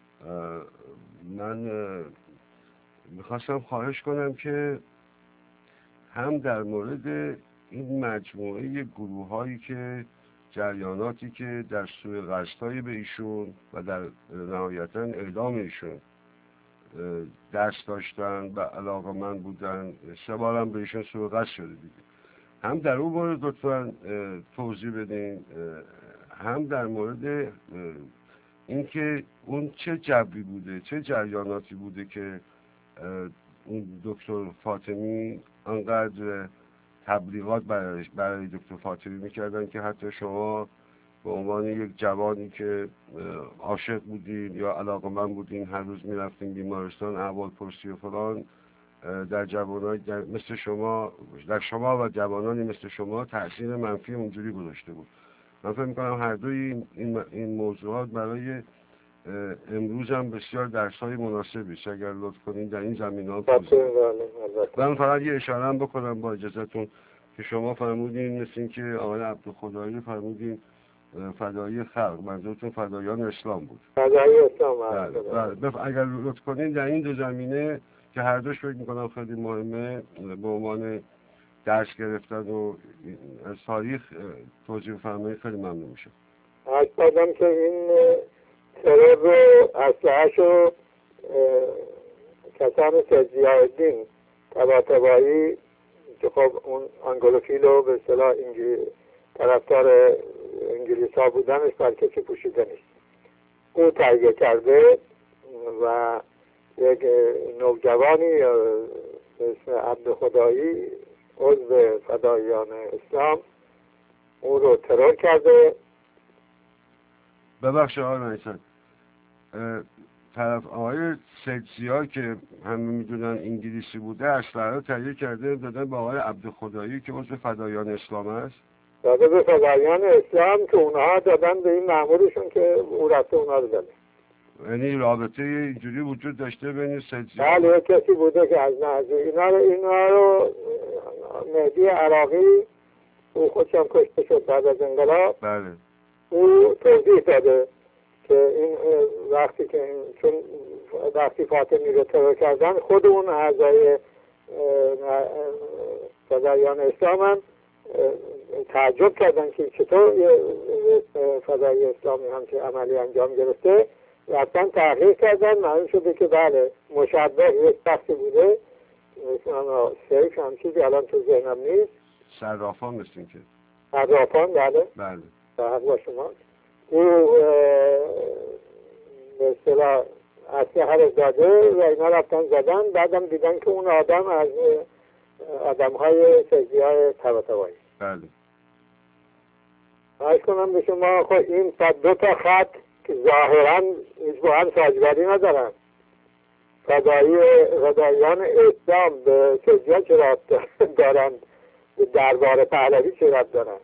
من میخواستم خواهش کنم که هم در مورد این مجموعه گروه هایی که جریاناتی که در سوء قصدهای به ایشون و در نهایتا اعدام ایشون دست داشتن و علاقه‌مند بودن، 3 بارم به ایشون سوء قصد شده دیگه، هم در اون مورد لطفاً توضیح بدین، هم در مورد اینکه اون چه جوی بوده، چه جریاناتی بوده که اون دکتر فاطمی انقدر تبلیغات برای دکتر فاطمی میکردن که حتی شما به عنوان یک جوانی که عاشق بودین یا علاقه‌مند بودین، هر روز میرفتین بیمارستان احوال پرسی و فلان، در جوانان مثل شما، در شما و جوانانی مثل شما تأثیر منفی اونجوری گذاشته بود. من فکر می‌کنم هر دوی این موضوعات برای امروز هم بسیار درس‌های مناسبی است. اگر لطف کنین در این زمینه‌ها من فقط یه اشاره هم بکنم با اجازهتون که شما فرمودین مثل این که آقای عبدالخدایی فرمودین فدایی خلق، منظورتون فدایان اسلام بود. فدایی اسلام. اگر لطف کنین در این دو زمینه که هر دوش فکر میکنم خیلی مهمه به عنوان درس گرفتن و از تاریخ توضیح فرمایید، خیلی ممنون میشه. عرض کردم که این ترور رو اسلحه‌شو کسان ضیاءالدین طباطبایی که خب اون آنگلوفیل و به اصطلاح طرفدار انگلیس ها بودنش بر کسی پوشیده نیست، او تهیه کرده و یک نوجوانی به اسم عبدالخدایی عضو فدایان اسلام او رو ترور کرده. ببخشید آقای بنی‌صدر، طرف آقای سیدزیا که همه میدونن انگلیسی بوده اسلحه رو تهیه کرده دادن به آقای عبدالخدایی که عضو فدایان اسلام است، داده به فدایان اسلام که اونها دادن به این مأمورشون که او رفته اونها رو داده. یعنی رابطه اینجوری وجود داشته بین سیدزیا؟ بله، کسی بوده که از نزدیک اینا رو مهدی عراقی او خودشم کشته شد بعد از انقلاب. بله. او توضیح داده که این چون وقتی فاطمی رو ترور کردن خود اون اعضای فدایان اسلام هم تعجب کردن که چطور فدایی اسلامی هم که عملی انجام گرفته، رفتن تحقیق کردن، معلوم شده که بله مشبه یک شخصی بوده مثلا سیف هم چیزی الان تو ذهنم نیست، صرافان مثل که صرافان. بله بله حق با شما. او به اصطلاح اسلحه رو داده و اینا رفتن زدن، بعدم دیدن که اون آدم از آدم‌های سیدیای طباطبایی. بله. عرض کنم به شما خب این 2 تا خط که ظاهراً هیچ با هم سازگاری ندارن، فدایان اسلام به سیدیا چه ربط دارن، به دربار پهلوی چه ربط دارن؟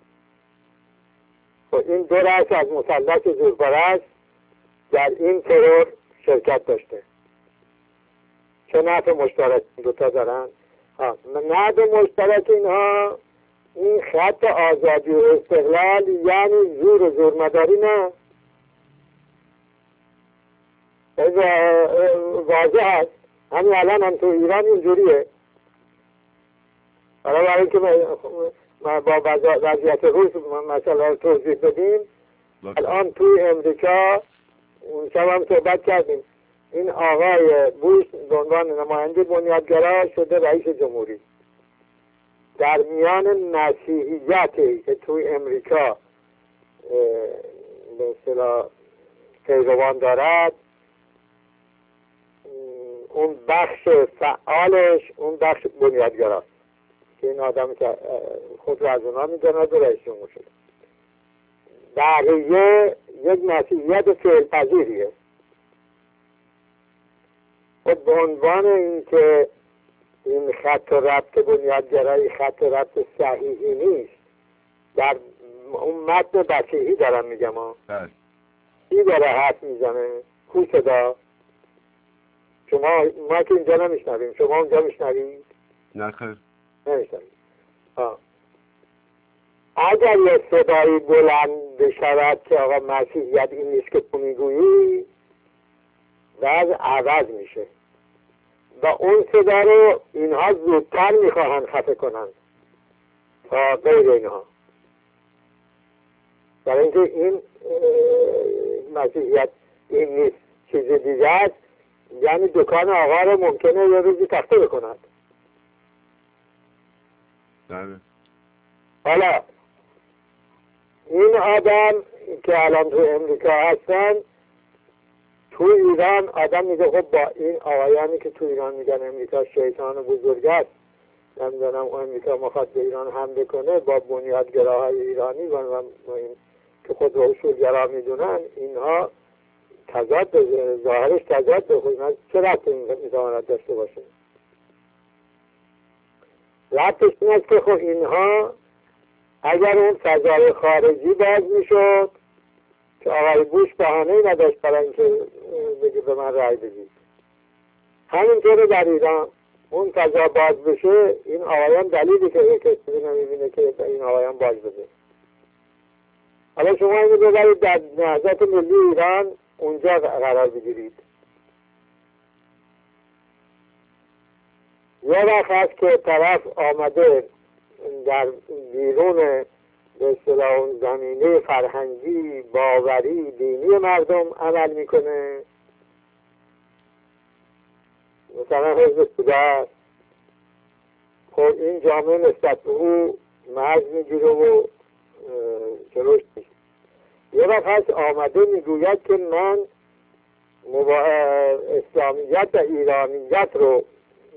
خب این 2 رأس از مثلث زورپرست در این ترور شرکت داشته. چه نفع مشترک 2 تا دارن؟ نفع مشترک اینها این خط آزادی و استقلال، یعنی زور و زورمداری نه. واضح هست، همین الان هم تو ایران اینجوریه. برای اینکه ما با وضعیت روز مثلا توضیح بدیم، الان توی امریکا اون شب هم صحبت کردیم، این آقای بوش به عنوان نماینده بنیادگرا شده رئیس جمهوری. در میان مسیحیتی که توی امریکا به اصطلاح پیروان دارد، اون بخش فعالش اون بخش بنیادگراست که این آدمی که خود رو از اونا میداند و رئیس جمهور شده. بقیه یک مسیحیت فعل‌پذیریه. خب به عنوان این که این خط و ربط بنیادگرایی خط و ربط صحیحی نیست، در اون متن بسیحی دارم میگم کی داره حرف میزنه؟ کو صدا؟ ما که اینجا نمیشنویم، شما اونجا میشنوید؟ نه خیر نمیشنوید. اگر یه صدایی بلند بشود که آقا مسیحیت این نیست که تو میگویی، بعد عوض میشه و اون صدا رو اینها زودتر میخواهند خفه کنند تا غیر اینها، برای اینکه این مسیحیت این نیست چیز دیگه است. یعنی دکان آقا رو ممکنه یه روزی تخته بکند. حالا این آدم که الان تو امریکا هستن، تو ایران آدم میگه خب با این آقایانی که تو ایران میگن امریکا شیطان بزرگ است، نمیدونم امریکا مخواد به ایران حمله کنه، با بنیادگراهای ایرانی و این که خود رو اصولگرا میدونن، اینها تضاد ظاهرش تضاد بخونن. چه ربطی میتواند داشته باشه؟ ربطش این است که خب اینها اگر اون فضای خارجی باز میشد که آقای بوش بهانه‌ای نداشت برای اینکه بگی به من رأی بدید، همینطوره در ایران اون فضا باز بشه، این آقایان دلیلی که کسی نمیبینه که این آقایان باز بده. حالا شما اینو ببرید در نهضت ملی ایران اونجا قرار بگیرید. یه وقت هست که طرف آمده در بیرون به اصطلاح اون زمینه فرهنگی، باوری، دینی مردم عمل میکنه، مثلا حزب توده است. خب این جامعه نسبت به او مرز میگیره و جلوش میشه. یه وقت هست آمده میگوید که من اسلامیت و ایرانیت رو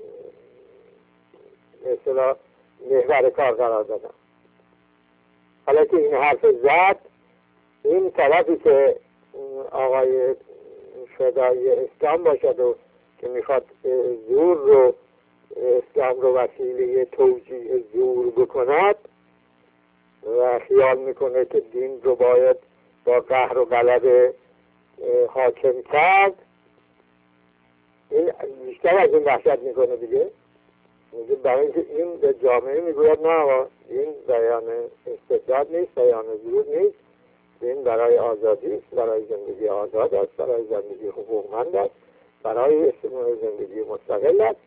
به اصطلاح محور کار قرار دادم. حالا که این حرف زد، این طرفی که آقای فدای اسلام باشد و که میخواد زور رو اسلام رو وسیله توجیه زور بکند و خیال میکنه که دین رو باید با قهر و غلبه حاکم کرد، این بیشتر از این وحشت میکنه دیگه. برای اینکه این به جامعه میگوید نه، این بیان استبداد نیست، بیان زور نیست، این برای آزادی است، برای زندگی آزاد است، برای زندگی حقوقمند است، برای زندگی مستقل است.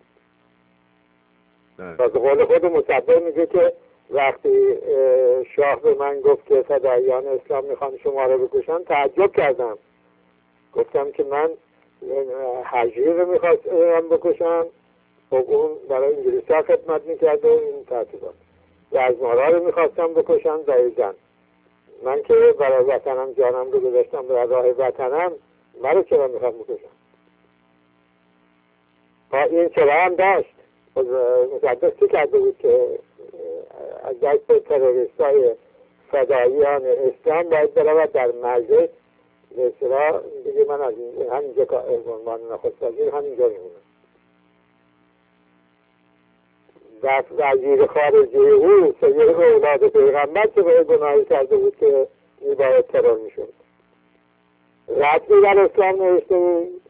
و به قول خود مصدق میگه که وقتی شاه به من گفت که فداییان اسلام میخوان شما رو بکشن، تعجب کردم. گفتم که من حجیر رو میخواستم بکشم، خب اون برای انگلیسی ها خدمت میکرد و این ترتیبات. رزمارا رو میخواستم بکشم دقیقاً. من که برای وطنم جانم رو گذاشتم برای راه وطنم، من رو چرا میخوام بکشم؟ این چرا هم داشت. مصدق چی کرده بود که از دست تروریست های فداییان اسلام باید برود در مجلس به اصطلاح دیگه من از همینجا که عنوان نخست وزیر همینجا میمونم. وزیر خارجه او سید اولاد پیغمبر که به گناهی کرده بود که میباید ترور میشد، ربطی در اسلام نوشته بود،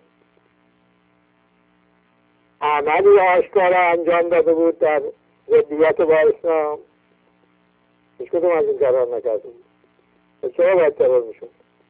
عملی آشکار انجام داده بود در ضدیت با اسلام، هیچ کدوم از این قرار نکرده بود. چرا باید ترور میشد؟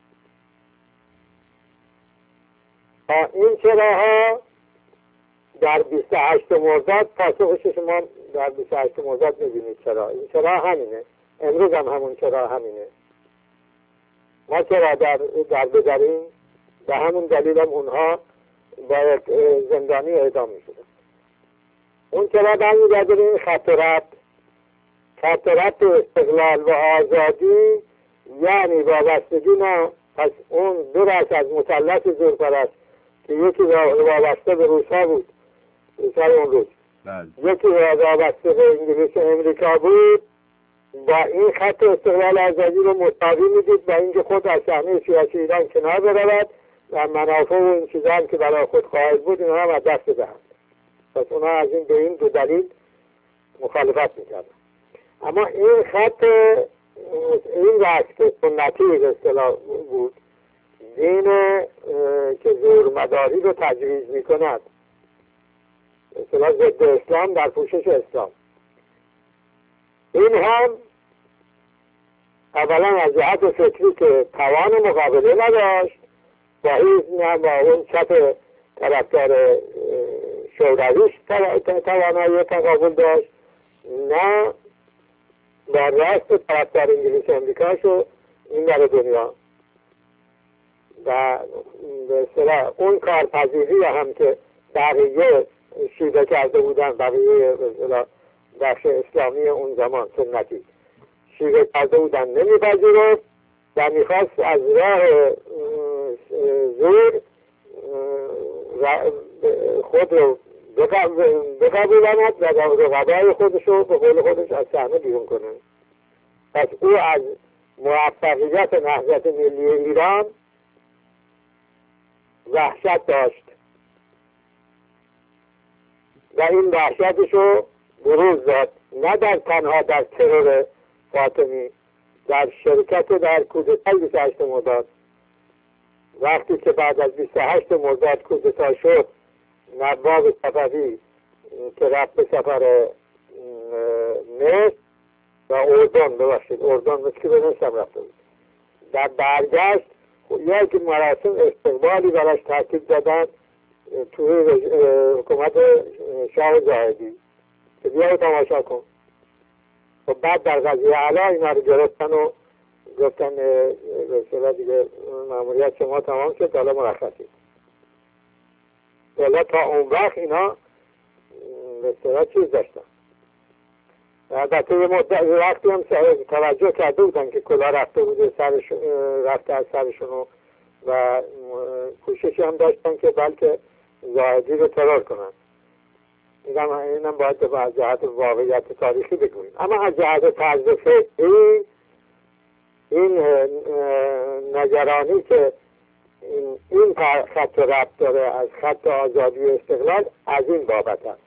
این چراها در 28 مرداد پاسخش شما در 28 مرداد میبینید. چرا این چرا همینه، امروز هم همون چرا همینه. ما چرا در بذاریم، به همون دلیل هم اونها باید زندانی اعدام میشده. اون چرا برمیگرده به این خط و ربط استقلال و آزادی یعنی وابستگی نه. پس اون دو رأس از مثلث زورپرست که یکی وابسته به روس‌ها بود، روس‌های اون روز، یکی وابسته به انگلیس و امریکا بود، با این خط استقلال آزادی رو مساوی میدید و اینکه خود از صحنه سیاسی ایران کنار برود و منافع و این چیزا هم که برای خود خواهد بود اینا هم از دست بدهند. پس اونا از این به این دو دلیل مخالفت میکردن. اما این خط، این رأس که سنتی به اصطلاح بود، دین که زورمداری رو تجویز میکند، به اصطلاح ضد اسلام در پوشش اسلام، این هم اولا از جهت فکری که توان مقابله نداشت و هیچ نه با اون چپ طرفدار شورویش توانایی تقابل داشت، نه با راست طرفدار انگلیس و امریکاشو این در دنیا و به اصطلاح اون کارپذیری هم که بقیه شیوه کرده بودن، بقیه به اصطلاح بخش اسلامی اون زمان سنتی شیوه کرده بودن نمیپذیرفت و میخواست از راه زور خود رو بقبولاند و رقبای خودش رو به قول خودش از صحنه بیرون کنه. پس او از موفقیت نهضت ملی ایران وحشت داشت و این وحشتش رو بروز داد، نه در تنها در ترور فاطمی، در شرکت در کودتای 28 مرداد. وقتی که بعد از 28 مرداد کودتا شد، نواب صفوی که رفت به سفر مصر و اردن مثل که به مصر هم رفته بود، در برگشت یک مراسم استقبالی براش ترتیب دادن توی حکومت شاه زاهدی که بیا تماشا کن. و بعد در قضیه علا اینا رو گرفتن و گفتن به اصطلاح دیگه مأموریت شما تمام شد، حالا مرخصی. حالا تا اون وقت اینا به اصطلاح چیز داشتن. البته یه مدت وقتی هم توجه کرده بودن که کلا رفته بوده رفته از سرشون و کوششی هم داشتن که بلکه زاهدی رو ترور کنن. اینم باید از جهت واقعیت تاریخی بگوییم. اما از جهت طرز فکری این نگرانی که این خط ربط داره از خط آزادی و استقلال از این بابت است.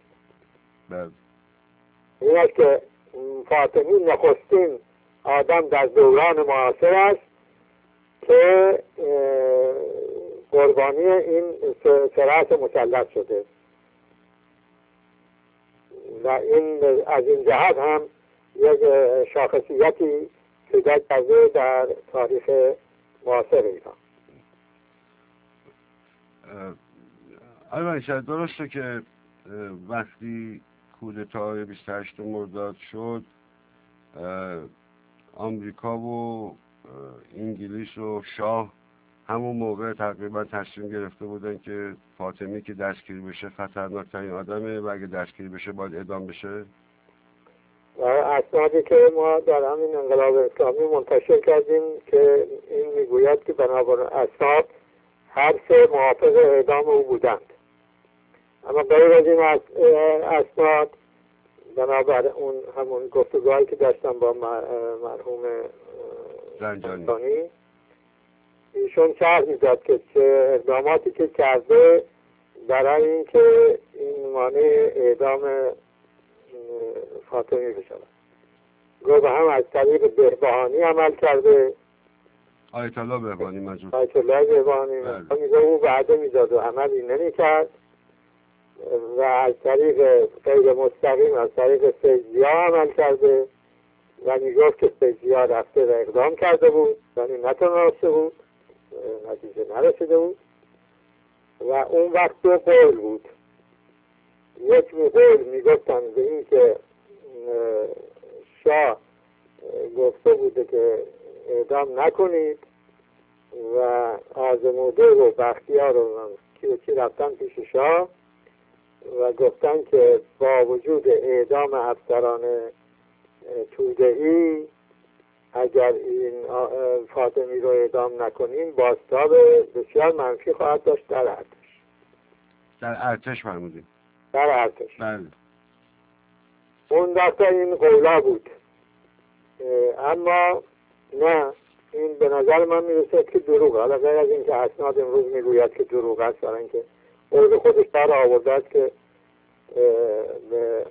این است که فاطمی نخستین آدم در دوران معاصر است که قربانی این سرعت مسلط شده و این از این جهت هم یک شاخصیتی پیدا کرده در تاریخ معاصر ایران. آقای شاید درسته که وقتی کودتای 28 مرداد شد آمریکا و انگلیس و شاه همون موقع تقریبا تصمیم گرفته بودن که فاطمی که دستگیر بشه خطرناکترین آدمه و اگه دستگیر بشه باید اعدام بشه. و اسنادی که ما در همین انقلاب اسلامی منتشر کردیم که این میگوید که بنابر اسناد هر سه موافق اعدام او بودند. اما غیر از این اسناد بنابر اون همون گفتگوهایی که داشتم با مرحوم زنجانی، ایشون شرح میداد که چه اقداماتی که کرده برای اینکه این مانع اعدام فاطمی بشود. گفت هم از طریق بهبهانی عمل کرده، آیت الله بهبهانی مجبور آیت الله بهبهانی میگه او وعده میداد و عملی نمیکرد و از طریق غیر مستقیم از طریق فیضیا عمل کرده و میگفت که فیضیا رفته و اقدام کرده بود یعنی نتونسته بود، نتیجه نرسیده بود و اون وقت دو قول بود. یک قول میگفتن به این که شاه گفته بوده که اعدام نکنید و آزموده و بختیار رو کی رفتن پیش شاه و گفتن که با وجود اعدام افسران توده‌ای اگر این فاطمی رو اعدام نکنیم بازتاب بسیار منفی خواهد داشت در ارتش. در ارتش فرمودیم. در ارتش. بله. اون دفعه این قولا بود، اما نه، این به نظر من میرسد که دروغ، حالا غیر از این که اسناد امروز میگوید که دروغ است، برای اینکه قول خودش در آورده است که به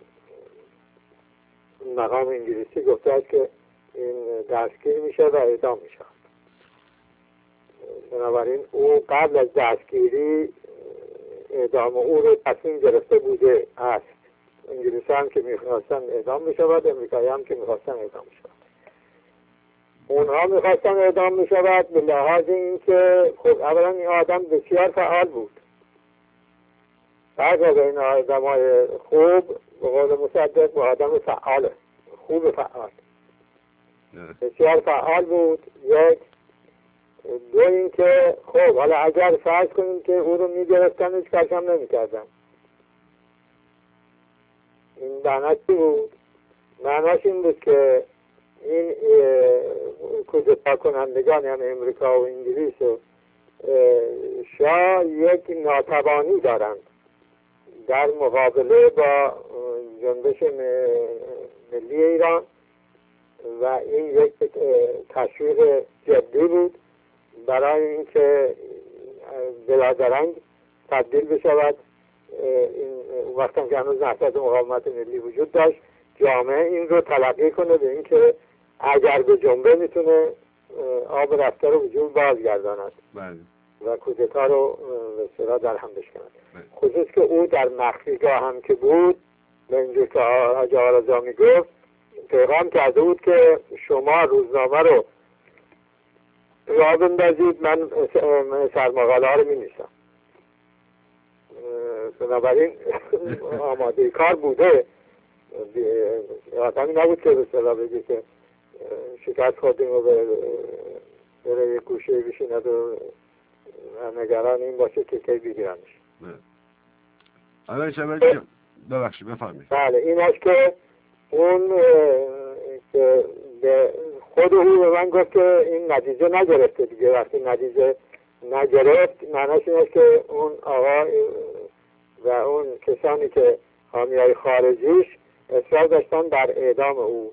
مقام انگلیسی گفته است که این دستگیر میشه و اعدام میشه. بنابراین او قبل از دستگیری اعدام او رو تصمیم گرفته بوده است. انگلیسی هم که میخواستن اعدام میشود، امریکایی هم که میخواستن اعدام میشود. اونها میخواستن اعدام میشود به لحاظ این که خب اولا این آدم بسیار فعال بود. بعد از این آدم های خوب به قول مصدق به آدم فعاله، خوب فعال، بسیار فعال بود. یک دو این که خب حالا اگر فرض کنیم که او رو میگرفتن هیچ کارش هم نمیکردن، این معنی چی بود؟ معناش این بود که این کودتا کنندگان یعنی امریکا و انگلیس و شاه یک ناتوانی دارند در مقابله با جنبش ملی ایران و این یک تشویق جدی بود برای اینکه بلادرنگ تبدیل بشود. این وقتی که هنوز نهضت مقاومت ملی وجود داشت، جامعه این رو تلقی کنه به اینکه اگر به جنبه میتونه آب رفته رو وجود بازگرداند و کودتا رو به اصطلاح در هم بشکند. خصوص که او در مخفیگاه هم که بود، به اینجور که حاج آرزا میگفت، پیغام کرده بود که شما روزنامه رو راه بندازید، من سرمقاله ها رو می نویسم. بنابراین آماده کار بوده، آدمی نبود که به صلاح بگی که شکست خوردیم و بره یک گوشه بشیند و نگران این باشه که کی بگیرنش. ببخشید بفرمایید. بله، این است که اون که خود او به من گفت که این نتیجه نگرفته دیگه. وقتی نتیجه نگرفت معنیش این است که اون آقا و اون کسانی که حامیای خارجیش اصرار داشتن بر اعدام او.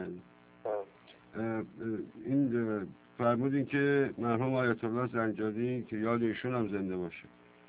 این فرمودین که مرحوم آیت الله زنجانی که یاد ایشون هم زنده باشه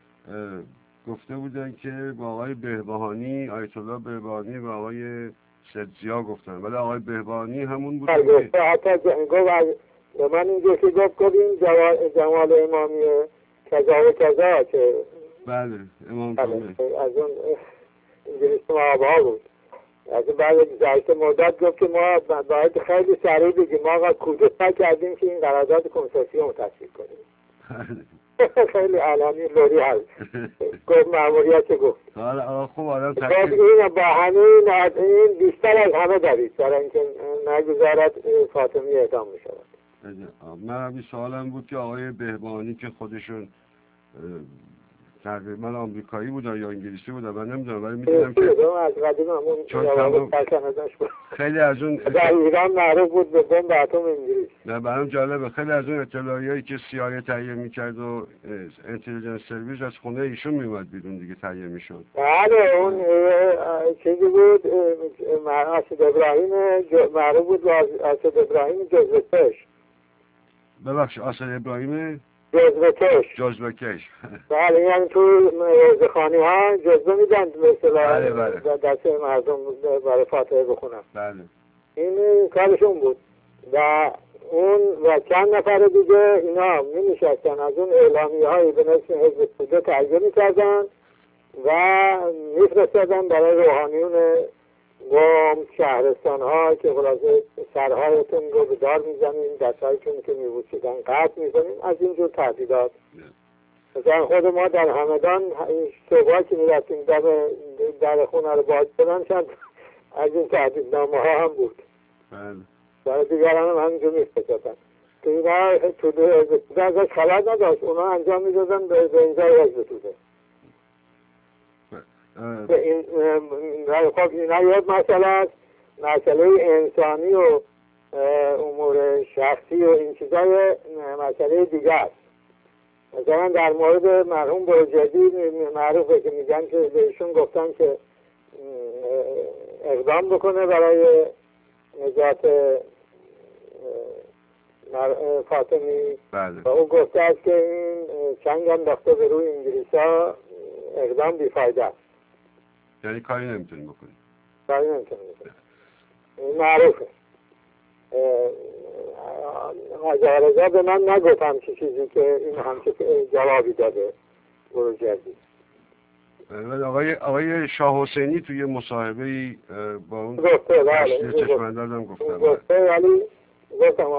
گفته بودن که با آقای بهبهانی، آیت الله بهبهانی و آقای سدزیا گفتن، ولی آقای بهبهانی همون بود که حتی گفت به من اینجور که گفت این جمال امامی کذا و کذا که بله امام کامل از اون انگلیس معابها بود. از بعد جایت مدت گفت که ما باید خیلی سریع بگیم ما آقا کودتا کردیم که این قرارداد کنسوسیوم تصویب کنیم. خیلی علمی لوری هست. گفت مأموریت گفت خوب آدم این با همین این بیشتر از همه دوید برای اینکه نگذارد فاطمی اعدام می شود. من همین سوالم بود که آقای بهبهانی که خودشون تقریبا آمریکایی بودن یا انگلیسی بودن من نمیدونم، ولی میدونم که از قدیم همون خیلی از اون در ایران معروف بود به بمب اتم انگلیس. نه برام جالبه خیلی از اون اطلاعیه‌ای که CIA تهیه میکرد و اینتلیجنس سرویس از خونه ایشون میومد بیرون دیگه، تهیه میشد. بله اون چیزی بود اسد ابراهیم معروف بود به اسد ابراهیم جزوه‌کش. ببخشید اسد ابراهیم جزوه‌کش. بله یعنی تو روزخوانی ها جزوه میدن به اصطلاح دست مردم برای فاتحه بخونن. بله این کارشون بود و اون و چند نفر دیگه اینا می نشستن از اون اعلامیه هایی به نسل حزب توده تهیه میکردن و میفرستادن برای روحانیون قوم شهرستان ها که خلاصه سرهایتون رو به دار میزنیم، دستهایتون که میبوسیدن قطع میزنیم، از اینجور تهدیدات. مثلا خود ما در همدان صبح که میرفتیم در خونه رو باز کنن چند از این تهدیدنامه ها هم بود. برای دیگران هم همینجور میفرستادن که اینا توده ازش خبر نداشت، اونا انجام میدادن به اینجای حزب توده. خب اینا یک مسئله است، مسئله انسانی و امور شخصی و این چیزای مسئله دیگه است. مثلا در مورد مرحوم بروجردی معروفه که میگن که بهشون گفتن که اقدام بکنه برای نجات فاطمی. بله. و او گفته است که این چنگ انداخته به روی انگلیسا، اقدام بیفایده است. یعنی کاری نمیتونی بکنی. کاری نمیتونی بکنی. این معروفه. هزارزا به من نگفتم چه چیزی که این همچه جوابی داده بروجردی. آقای شاه حسینی توی مصاحبه‌ای با اون گفته، بله، چشم‌انداز هم گفتن. گفته، ولی گفتم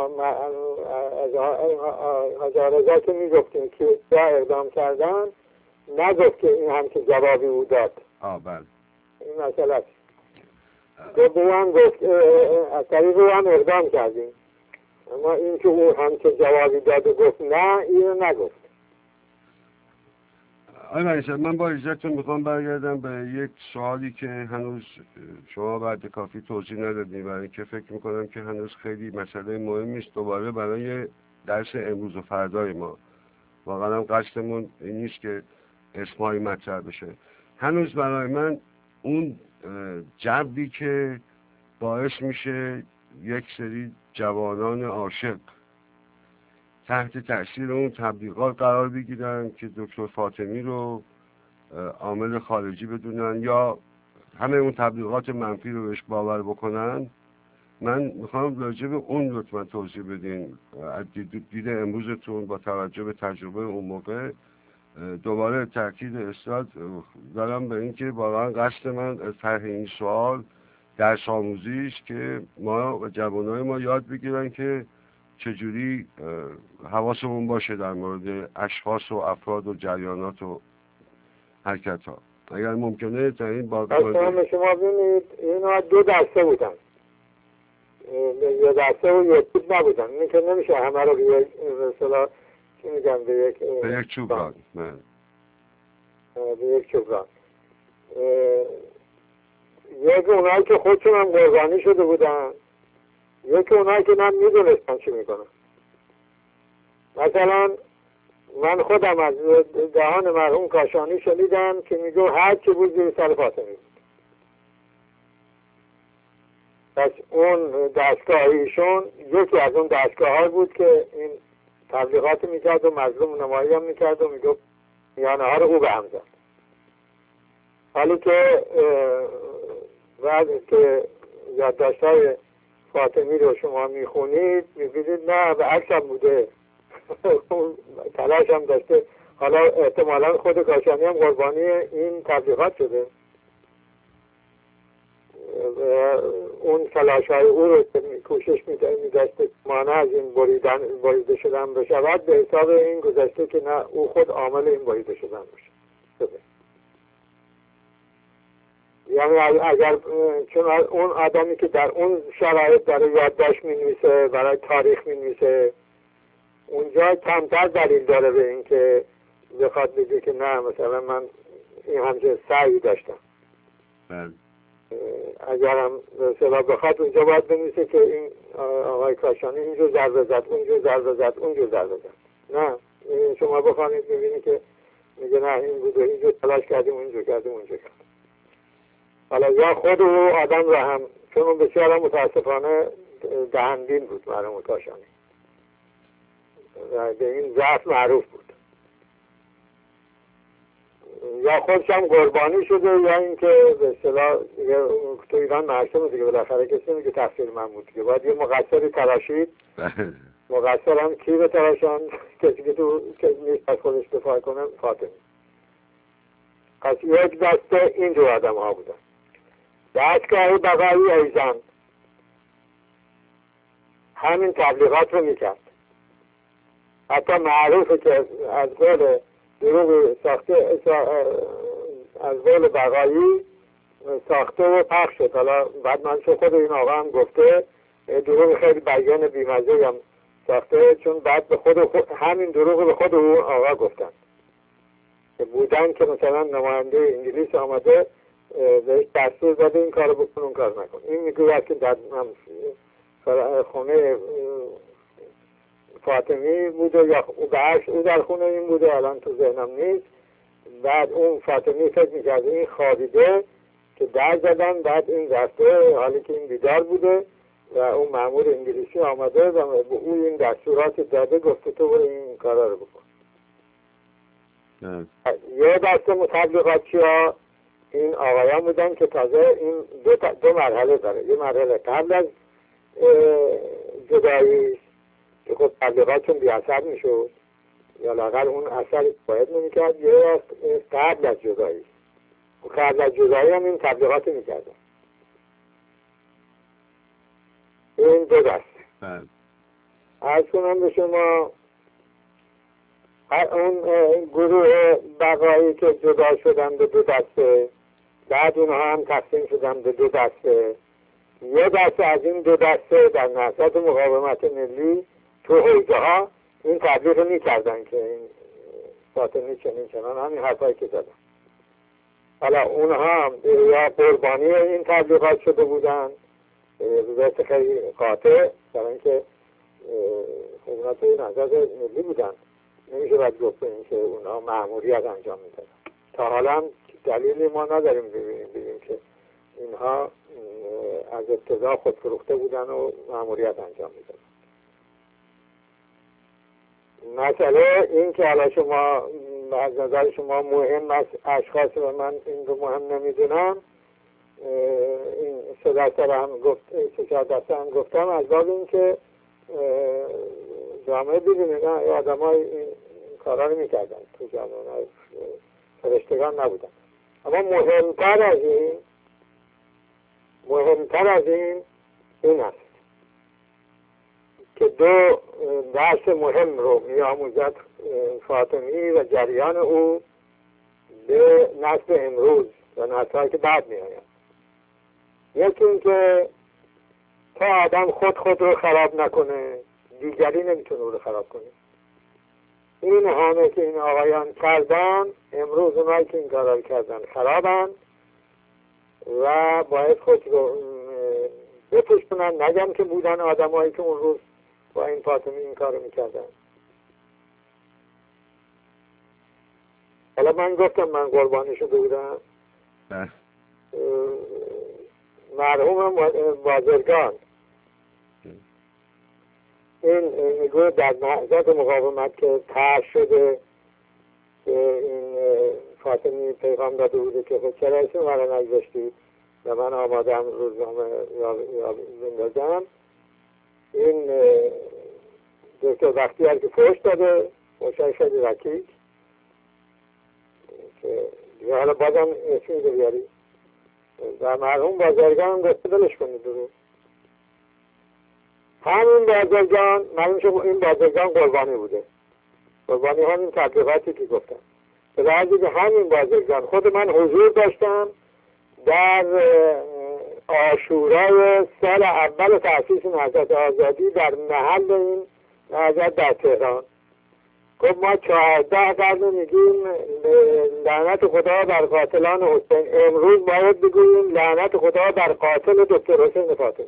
هزارزا که میگفتیم که جا اقدام کردن، نگفت که این همچه جوابی او داد. بله. این مسئله است. گفت از طریق او هم اقدام کردیم، اما این که او همچه جوابی داد و گفت نه، اینو نگفت. آقای مهندس، من با اجازهتون میخوام برگردم به یک سوالی که هنوز شما بعد کافی توضیح ندادید، برای اینکه فکر میکنم که هنوز خیلی مسئله مهمی است دوباره برای درس امروز و فردای ما. واقعا هم قصدمون این نیست که اسمایی مطرح بشه. هنوز برای من اون جوی که باعث میشه یک سری جوانان عاشق تحت تأثیر اون تبلیغات قرار بگیرن که دکتر فاطمی رو عامل خارجی بدونن یا همه اون تبلیغات منفی رو بهش باور بکنن. من میخوام راجع به اون لطفا توضیح بدین از دید امروزتون با توجه به تجربه اون موقع. دوباره تاکید استاد دارم به این که واقعا قصد من از طرح این سوال درس آموزی است که ما و جوانای ما یاد بگیرن که چجوری حواسمون باشه در مورد اشخاص و افراد و جریانات و حرکت ها. اگر ممکنه تا این با شما ببینید اینا دو دسته بودن، یه دسته و یک چیز نبودن. این که نمیشه همه رو به مثلا چی میگن به یک چوب ران. به یک چوب ران. یک اونایی که خودشون هم قربانی شده بودن، یک اونایی که من میدونستن چی میکنن. مثلا من خودم از دهان مرحوم کاشانی شنیدم که میگو هر چی بود زیر سر فاطمی بود. پس اون دستگاه ایشون یکی از اون دستگاه ها بود که این تبلیغات میکرد و مظلوم نمایی هم میکرد و میگو میانه ها رو او به هم زد. حالی که بعد که یادداشت های فاطمی رو شما میخونید میبینید نه به عکس هم بوده. تلاش هم داشته. حالا احتمالا خود کاشانی هم قربانی این تبلیغات شده. اون تلاش های او رو کوشش میداشته مانع از این بریده شدن بشود به حساب این گذشته که نه او خود عامل این بریده شدن بشه. یعنی اگر چون اون آدمی که در اون شرایط برای یادداشت می‌نویسه، برای تاریخ می‌نویسه، اونجا کمتر دلیل داره به این که بخواد بگه که نه مثلا من این همچه سعی داشتم. اگرم مثلا بخواد اونجا باید بنویسه که این آقای کاشانی اینجور ضربه زد، اونجور ضربه زد، اونجور ضربه زد. نه شما بخوانید ببینید که میگه نه این بوده، اینجور تلاش کردیم، اونجور کردیم، اونجور کردیم. حالا یا خود او آدم رو هم، چون اون بسیار متاسفانه دهندین بود مرحوم کاشانی و به این ضعف معروف بود، یا خودش هم قربانی شده یا اینکه به اصطلاح تو ایران معصومه دیگه، بالاخره کسی نمیگه تقصیر من بود دیگه، باید یه مقصری تراشید. مقصر هم کی به تراشان؟ کسی که تو نیست از خودش دفاع کنه، فاطمی. پس یک دسته اینجور آدم ها بودن. دستگاه بقایی ایزان همین تبلیغات رو میکرد. حتی معروفه که از قول دروغ ساخته، از قول بقایی ساخته و پخش شد. حالا بعد من چون خود این آقا هم گفته دروغ خیلی بیان بیمزه هم ساخته، چون بعد به خود همین دروغ به خود اون آقا گفتن که بودن که مثلا نماینده انگلیس آمده بهش دستور داده این کارو بکن اون کار نکن. این میگوید که در خونه فاطمی بوده یا بعدش او در خونه این بوده، الان تو ذهنم نیست. بعد اون فاطمی فکر میکرد این خوابیده که در زدن، بعد این رفته حالی که این بیدار بوده و اون مأمور انگلیسی آمده و به او این دستورات داده، گفته تو برو این کارا رو بکن. یه دسته تبلیغاتچی ها این آقایان بودن که تازه این دو مرحله داره. یه مرحله قبل از جدایی که خب تبلیغاتشون بی اثر میشد یا لااقل اون اثری باید نمیکرد، یه قبل از جدایی. قبل از جدایی هم این تبلیغات میکردن. این دو دسته. عرض کنم به شما اون گروه بقایی که جدا شدن به دو دسته، بعد اونها هم تقسیم شدن به دو دسته. یه دسته از این دو دسته در نهضت مقاومت ملی تو حوزه ها این تبلیغ میکردن که این فاطمی چنان همین حرفایی که زدن. حالا اونها هم یا قربانی این تبلیغات شده بودن روزت خیلی قاطع، در اینکه اونا توی نهضت ملی بودن، نمیشه باید گفت این که اونا مأموریت انجام میدادن. تا حالا هم دلیلی ما نداریم ببینیم که اینها از ابتدا خودفروخته بودن و مأموریت انجام میدادن. مسئله این که حالا شما از نظر شما مهم از اشخاص و من این رو مهم نمیدونم، این سه دسته هم گفتم از باب این که جامعه ببینید آدم های این کارا رو میکردن تو جامعه، فرشتگان نبودن. اما مهمتر از این است که دو درس مهم رو می‌آموزد فاطمی و جریان او به نسل امروز و نسل‌هایی که بعد می‌آید. یکی این که تا آدم خود رو خراب نکنه، دیگری نمیتونه او رو خراب کنه. این همه که این آقایان کردن، امروز اونایی که این کارا رو کردن خرابن و باید خود رو بپوشونن. نگم که بودن آدمایی که اون روز با این فاطمی این کار رو میکردن. حالا من گفتم من قربانی شده بودم. مرحوم بازرگان این میگوه در نهضت مقاومت که طرح شده که این فاطمی پیغام داده بوده که خود چرا اسم مرا نگذاشتید و من آمادم روزنامه یا بندازم. این دکتر بختیار که فوش داده، فوشای خیلی رکیک که حالا بازم اسمی رو بیاری و مرحوم بازرگان گفته دلش کنید درو. همین بازرگان، معلوم شما این بازرگان قربانی بوده، قربانی همین تبلیغاتی که گفتم. به لحاظی که همین بازرگان، خود من حضور داشتم در عاشورای سال اول تأسیس نهضت آزادی در محل این نهضت در تهران. خب ما 14 قرن میگیم لعنت خدا بر قاتلان حسین، امروز باید بگوییم لعنت خدا بر قاتل دکتر حسین فاطمی.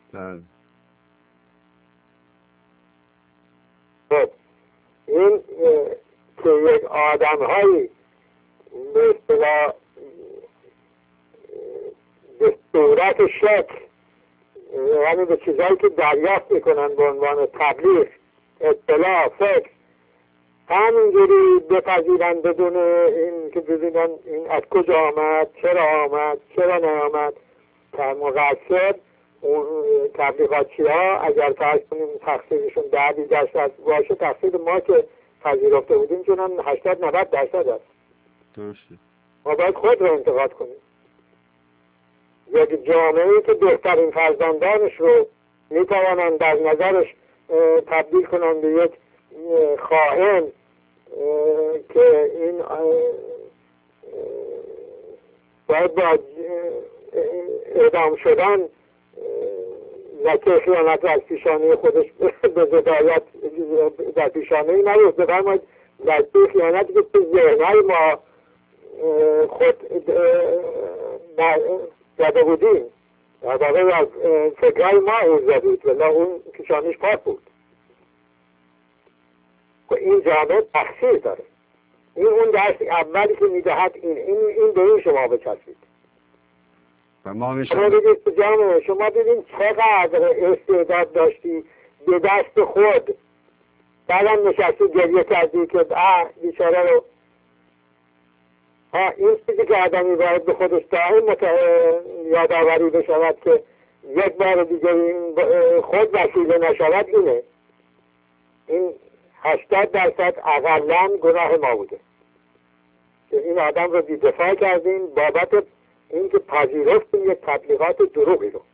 خب این که یک آدم هایی به صورت شک، یعنی به چیزهایی که دریافت میکنن به عنوان تبلیغ، اطلاع، فکر، همینجوری بپذیرن بدون این که ببینن این از کجا آمد، چرا نیامد. تا مقصر اون تبلیغاتچی ها اگر فرض کنیم تقصیرشون 10% باشه، تقصیر ما که پذیرفته بودیم چون 80-90% است. درسته. ما باید خود رو انتقاد کنیم. یک جامعه‌ای که بهترین فرزندانش رو میتوانند در نظرش تبدیل کنند به یک خائن که این باید با اعدام شدن لکه خیانت از پیشانه خودش به زدایت در پیشانه ای نروز بفرماید لکه خیانتی که تو ذهنهای ما خود زده بودیم در واقع از فکرهای ما او زدید ولی اون کشانش پاک بود. و این جامعه تقصیر داره. این اون درس اولی که میدهد این به این شما بچسبید. شما بگید تو جامعه شما ببین چقدر استعداد داشتی به دست خود بعدم نشستی گریه کردی که بیچاره رو این چیزی که آدمی باید به خودش دائم یادآوری بشود که یک بار دیگه این خود وسیله نشود اینه. این 80% اقلن گناه ما بوده که این آدم رو دفاع کردیم بابت این که پذیرفتیم یک تبلیغات دروغی رو.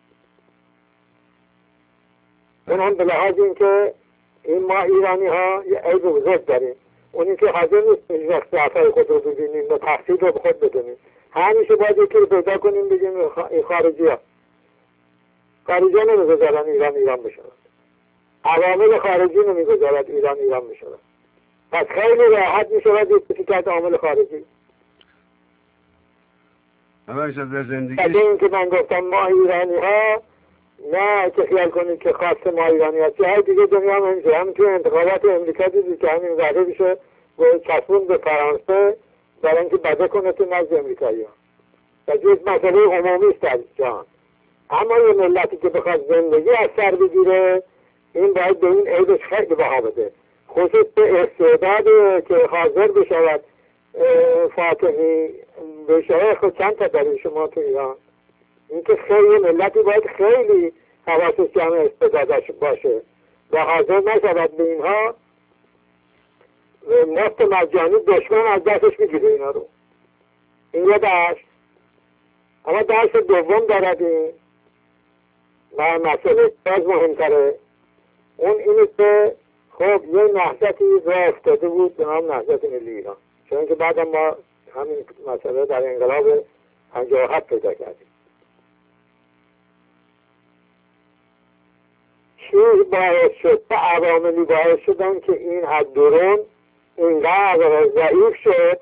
اون هم به لحاظ این که این ما ایرانی ها یه عیب بزرگ داریم، اونی که حاضر نیست هیچ وقت ضعفای خود رو ببینیم و تقصیر رو به خود بدونیم. همیشه باید یکی رو پیدا کنیم بگیم این خارجی ها نمیگذارن ایران بشود، عوامل خارجی نمیگذارد ایران بشود. پس خیلی راحت میشود یک کرد عامل خارجی. زندگی این که من گفتم ما ایرانی ها نه که خیال کنید که خاص ما ایرانی ها جای دیگه دنیا هم همینجور. همین توی انتخابات امریکا دیدید که همین زده بشه و چسبون به فرانسه برای اینکه بده کنه تو نزد امریکایی ها و جز مسئله عمومی است در جهان. اما یه ملتی که بخواد زندگی از سر بگیره این باید به این عیبش خیلی بها بده، خصوص به استعداد که حاضر بشود فاطمی بشه. خود چند تا دارید شما تو ایران؟ این که خیلی ملتی باید خیلی حواسش جمع استعدادش باشه و حاضر نشود به اینها مفت مجانی دشمن از دستش میگیره اینا رو. این یه درس. اما درس دوم دارد این و مسئله باز مهمتره، اون اینه که خب یه نهضتی راه افتاده بود به نام نهضت ملی ایران، چون که بعد ما همین مسئله در انقلاب 57 پیدا کردیم. چی باعث شد؟ چه عواملی باعث شدن که این از درون اینقدر ضعیف شد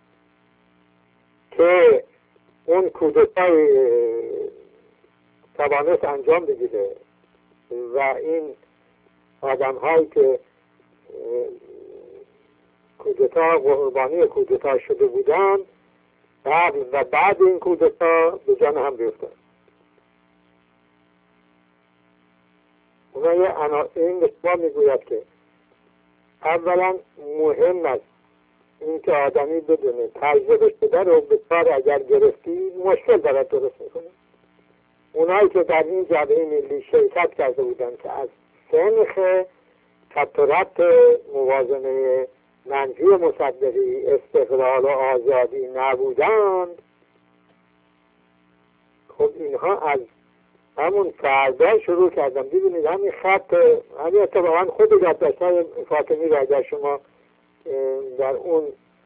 که اون کودتای توانست انجام بگیره و این آدم هایی که کودتا قربانی کودتا شده بودن بعد این کودتا به جان هم بیفتن. این به شما میگوید که اولا مهم است این که آدمی بدونه تجربه شده رو به کار اگر گرفتی مشکل برات درست میکنه. اونایی که در این جبهه ملی شرکت کرده بودن که از سنخ خط و ربط موازنه منفی مصدقی استقلال و آزادی نبودند، خب اینها از همون فردا شروع کردم. ببینید همین خط، همین اتفاقا خود گردش‌های فاطمی را اگر شما در اون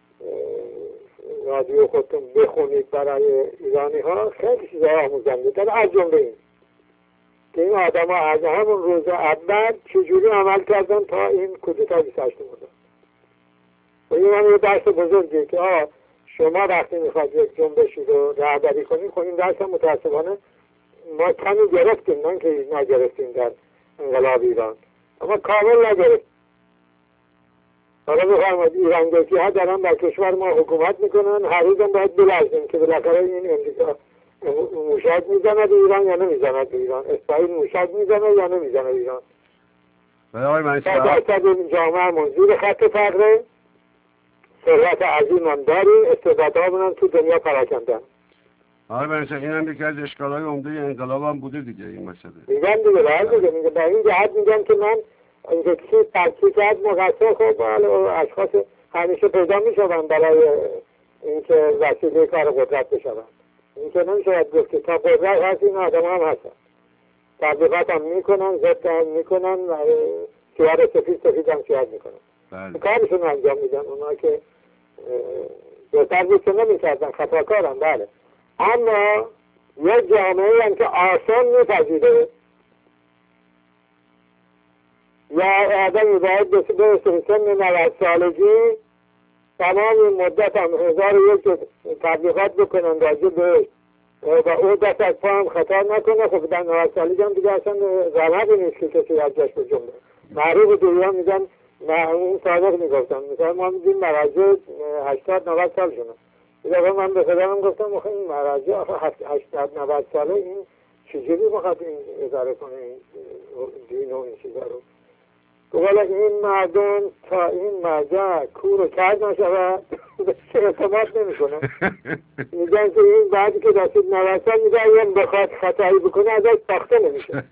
رادیو خودتون بخونید برای ایرانی ها خیلی چیزهای آموزنده داره، از جمله این که این آدم ها از همون روز اول چجوری عمل کردن تا این کودتا 28 مرداد. و این هم یه درس بزرگیه که شما وقتی میخواد یک جنبشی رو رهبری کنید، خب این درس هم متاسفانه ما کمی گرفتیم، نه که نگرفتیم در انقلاب ایران، اما کامل نگرفتیم. حالا بفرمایید ایرانگیتی ها دارن در کشور ما حکومت میکنن، هر روز هم باید بلرزیم که بالاخره این امریکا موشک میزند ایران یا نمیزند ایران، اسرائیل موشک میزنه یا نمیزنه ایران. این جامعه منظور خط فقره، ثروت عظیم هم داریم، استعدادها هم تو دنیا پراکندن. این هم یکی از اشکالهای عمده انقلاب هم بوده دیگه این مسئله. میگم دیگه در این جهت میگم که من اینکه کسی تحقیق کرد مقصر خب اشخاص همیشه پیدا میشوند برای اینکه وسیله کار قدرت بشوند. این که نمیشود گفت که تا قدرت هست این آدم هم هستن، تبلیغات هم میکنن، ضد هم میکنن و شعار سفید هم شعار میکنن، کارشون انجام میدن. اونا که بهتر بود که نمیکردن، خطاکارن بله، اما یک جامعه هم که آسان میپذیره یا آدمی باید برسه سن 90 سالگی تمام این مدت هم 1001 تبلیغات بکنن راجع به و او دست از پا هم خطر نکنه. خب در 90 سالگی هم دیگه اصلا رمقی نیست که کسی از جاش به جمله. معروف دوری هم میگن، اون سابق میگفتن مثلا ما میگیم مراجع 80-90 سالشونه. دیگه من به خودم گفتم آخه این مراجع آخه 80-90 ساله این چجوری بخواد این اداره کنه این دین و این چیزا رو. ولی این مردم تا این مرجع کور و کرد نشود چه اعتماد نمی کنه. میگن که این بعدی که دستید 90 سال میگن این بخواد خطایی بکنه ازش ساخته نمیشه.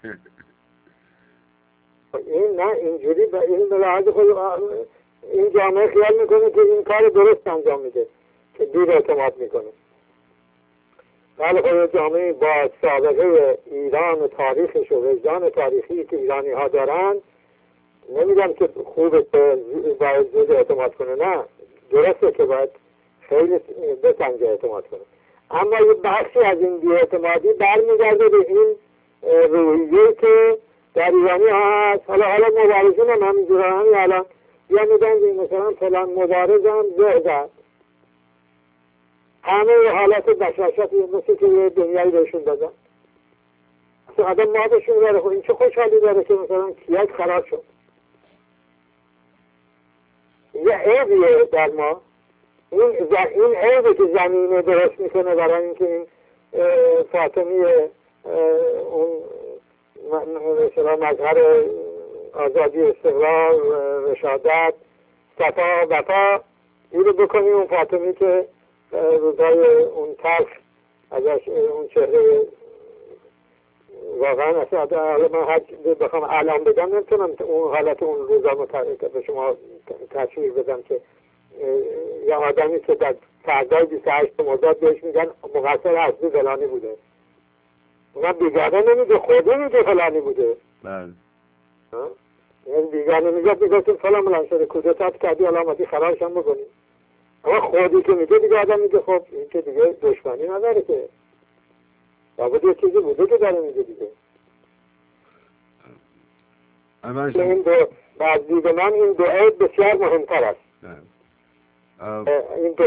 این نه اینجوری به این ملاحظ خود این جامعه خیال میکنه که این کار درست انجام میده که دیر اعتماد میکنه. ولی خود جامعه با سابقه ایران و تاریخش و وجدان تاریخی که ایرانی ها دارن، نمیگم که خوبه که باید زود اعتماد کنه، نه درسته که باید خیلی بسنجه اعتماد کنه، اما یه بخشی از این بی‌اعتمادی برمیگرده به این روحیه که در ایرانی ها هست. حالا مبارزین هم همینجور همین الان یا میدن که مثلا فلان مبارز هم زهد همه حالت بشاشت مثل که یه دنیایی بهشون دادن. اصلا آدم مادشون داره، خب این چه خوشحالی داره که مثلا کیک خراب شد. یه عیبیه در ما، این عیبه که زمینه درست میکنه برای اینکه این فاطمی اون مثلا مظهر آزادی، استقلال، رشادت، صفا، وفا اینو بکنی اون فاطمی که روزای اون تلخ ازش اون چهره واقعا اصلا من هر بخوام الان بگم نمیتونم اون حالت اون روزا به شما تصویر بدم که یا آدمی که در فردای 28 مرداد بهش میگن مقصر اصلی فلانی بوده، اونم بیگانه نمیگه، خودی میگه فلانی بوده. بله. یعنی بیگانه میگه فلان ملان شده کودتات کردی علامتی خرابش هم بکنی، اما خودی که میگه دیگه آدم میگه خب این که دیگه دشمنی نداره که باید یه چیزی بوده که داره میگه دیگه. این دو بعد دید من این دو عید بسیار مهمتر است. این دو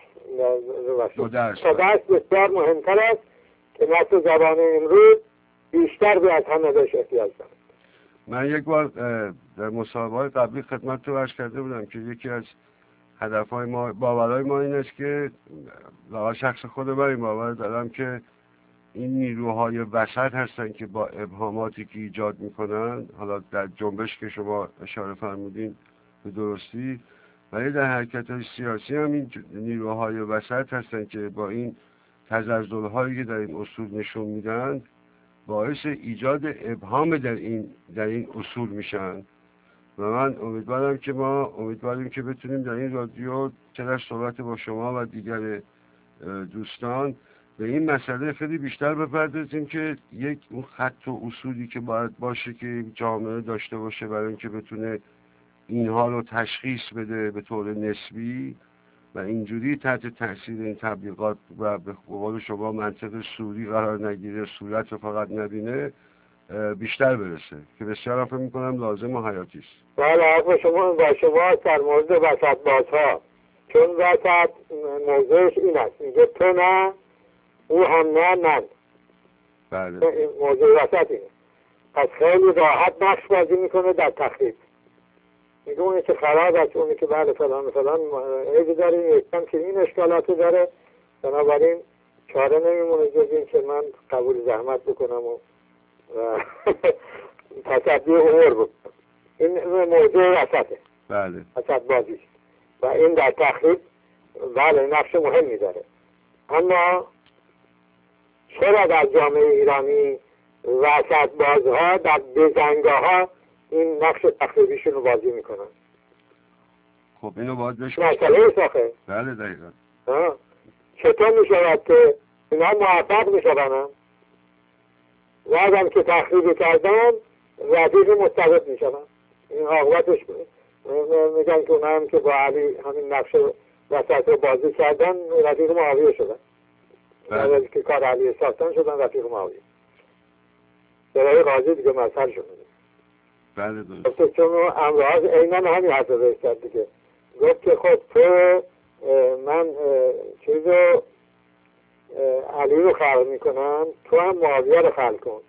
درس بسیار مهمتر است که نسل زبان امروز بیشتر به از همه بهش احتیاج دارد. من یک بار در مصاحبه‌های قبلی خدمت تو عرض کرده بودم که یکی از هدفهای ما، باورهای ما این است که لاغر شخص خود من این باور دارم که این نیروهای وسط هستن که با ابهاماتی که ایجاد میکنن، حالا در جنبش که شما اشاره فرمودین به درستی، ولی در حرکت‌های سیاسی هم این نیروهای وسط هستن که با این تزلزل‌هایی که در این اصول نشون میدن باعث ایجاد ابهام در این اصول میشن. و من امیدواریم که بتونیم در این رادیو چه در صحبت با شما و دیگر دوستان به این مسئله خیلی بیشتر بپردازیم که یک اون خط و اصولی که باید باشه که جامعه داشته باشه برای اینکه بتونه اینها رو تشخیص بده به طور نسبی و اینجوری تحت تاثیر این تبلیغات و به قول شما منطق سوری قرار نگیره، صورت رو فقط نبینه، بیشتر برسه که بسیار فکر می‌کنم لازم و حیاتی است. بله، حرف شما با شما در مورد وسط بازها، چون وسط موضوعش این است، میگه تو نه او هم نه من. بله. موضوع وسط اینه. پس خیلی راحت نقش بازی میکنه در تخریب. میگه اونی که خراب است، اونی که بله فلان عیبی داره، یکم که این اشکالاتو داره، بنابراین چاره نمیمونه جز این که من قبول زحمت بکنم و تصدی امور بکنم. این موضوع وسطه. بله. وسط بازیست و این در تخریب بله نقش مهمی داره. اما چرا در جامعه ایرانی وسط بازها در بزنگاه ها این نقش تخریبیشون رو بازی میکنن؟ خب اینو باید بهش مسئله ساخه. بله دقیقا. چطور میشود که اینا موفق میشونن بعدم که تخریب کردن رفیق مستقب میشونن؟ این عاقبتش میگن که اونها هم که با علی همین نقش وسط رو بازی کردن رفیق معاویه شدن. بعد که کار علی ساختن شدن رفیق معاویه. برای قاضی دیگه مسئله شدن. بله درست. چون امراض عیناً همین حرف رو کرد دیگه. گفت که خب تو من چیزو علی رو خلق میکنن، تو هم معاویه رو خلق کن.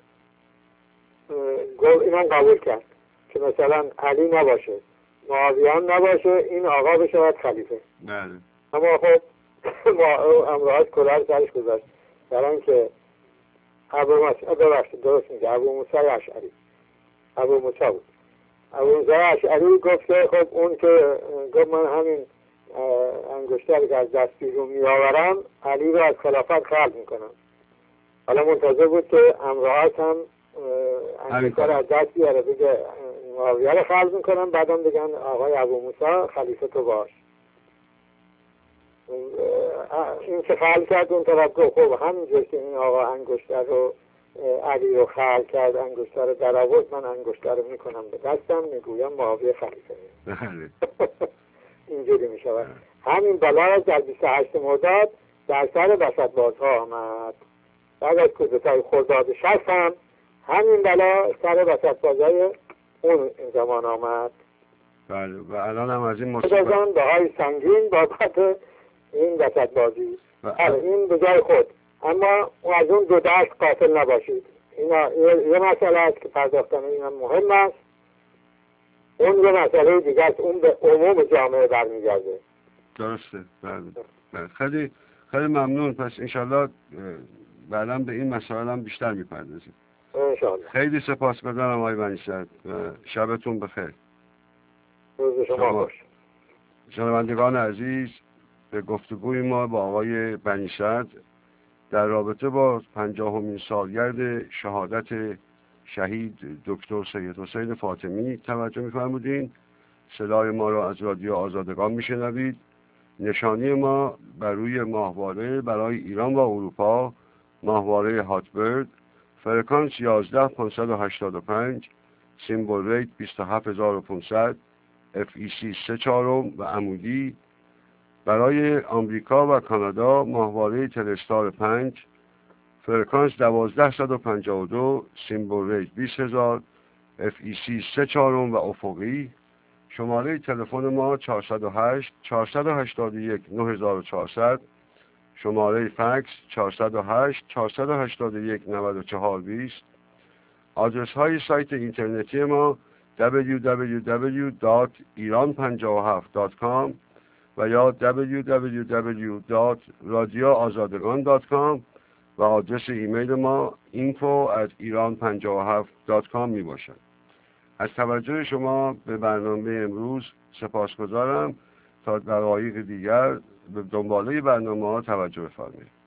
گفت اینم قبول کرد که مثلا علی نباشه، معاویه هم نباشه، این آقا بشود خلیفه. بله. اما خب امراض کلاه سرش گذاشت، برای اینکه درست میگه ابو موسی اشعری، ابو موسی بود. ابو موسی اشعری گفت که خب اون که گفت من همین انگشتری که از دست بیرون میآورم علی رو از خلافت خلق میکنم. حالا منتظر بود که امراض هم انگشتر از دست بیاره بگه معاویه رو خلق میکنم، بعدم بگن آقای ابو موسی خلیفه تو باش. این که خلق کرد اون طرف گفت خب همینجور که این آقا انگشتر رو علی رو خلق کرد، انگشتر رو در آورد، من انگشتر رو میکنم به دستم، میگویم معاویه خلیفه. اینجوری میشود. همین بلا در 28 مرداد در سر وسطبازها آمد. بعد از کودتای خرداد 60 هم همین بلا سر وسطبازهای اون زمان آمد. بله. و الان هم از این مصیبت بهای سنگین بابت این وسطبازی. این به جای خود، اما از اون دو دست قاتل نباشید. اینا یه مسئله است که پرداختن این هم مهم است. اون یه مسئله دیگه است، اون به عموم جامعه برمیگرده. درسته. بله. خیلی خیلی ممنون. پس انشالله بعدا به این مسائل هم بیشتر میپردازیم. انشالله. خیلی سپاسگزارم آقای بنی‌صدر. شبتون بخیر. روز شما خوش. شنوندگان عزیز، به گفتگوی ما با آقای بنی‌صدر در رابطه با 50مین سالگرد شهادت شهید دکتر سید حسین فاطمی توجه می‌فرمودین. صدای ما را از رادیو آزادگان میشنوید. نشانی ما بر روی ماهواره برای ایران و اروپا، ماهواره هاتبرد، فرکانس 11585، سیمبل ریت 27500، FEC 34 و عمودی. برای آمریکا و کانادا ماهواره تلستار 5، فرکانس 12152، سیمبل ریت 20000، FEC 34 و افقی. شماره تلفن ما 408 481 9400، شماره فکس 408 481 9420. آدرس های سایت اینترنتی ما www.iran57.com و یا www.radioazadagan.com و آدرس ایمیل ما info@iran57.com می باشد. از توجه شما به برنامه امروز سپاسگزارم. تا دقایق دیگر به دنباله برنامه ها توجه بفرمایید.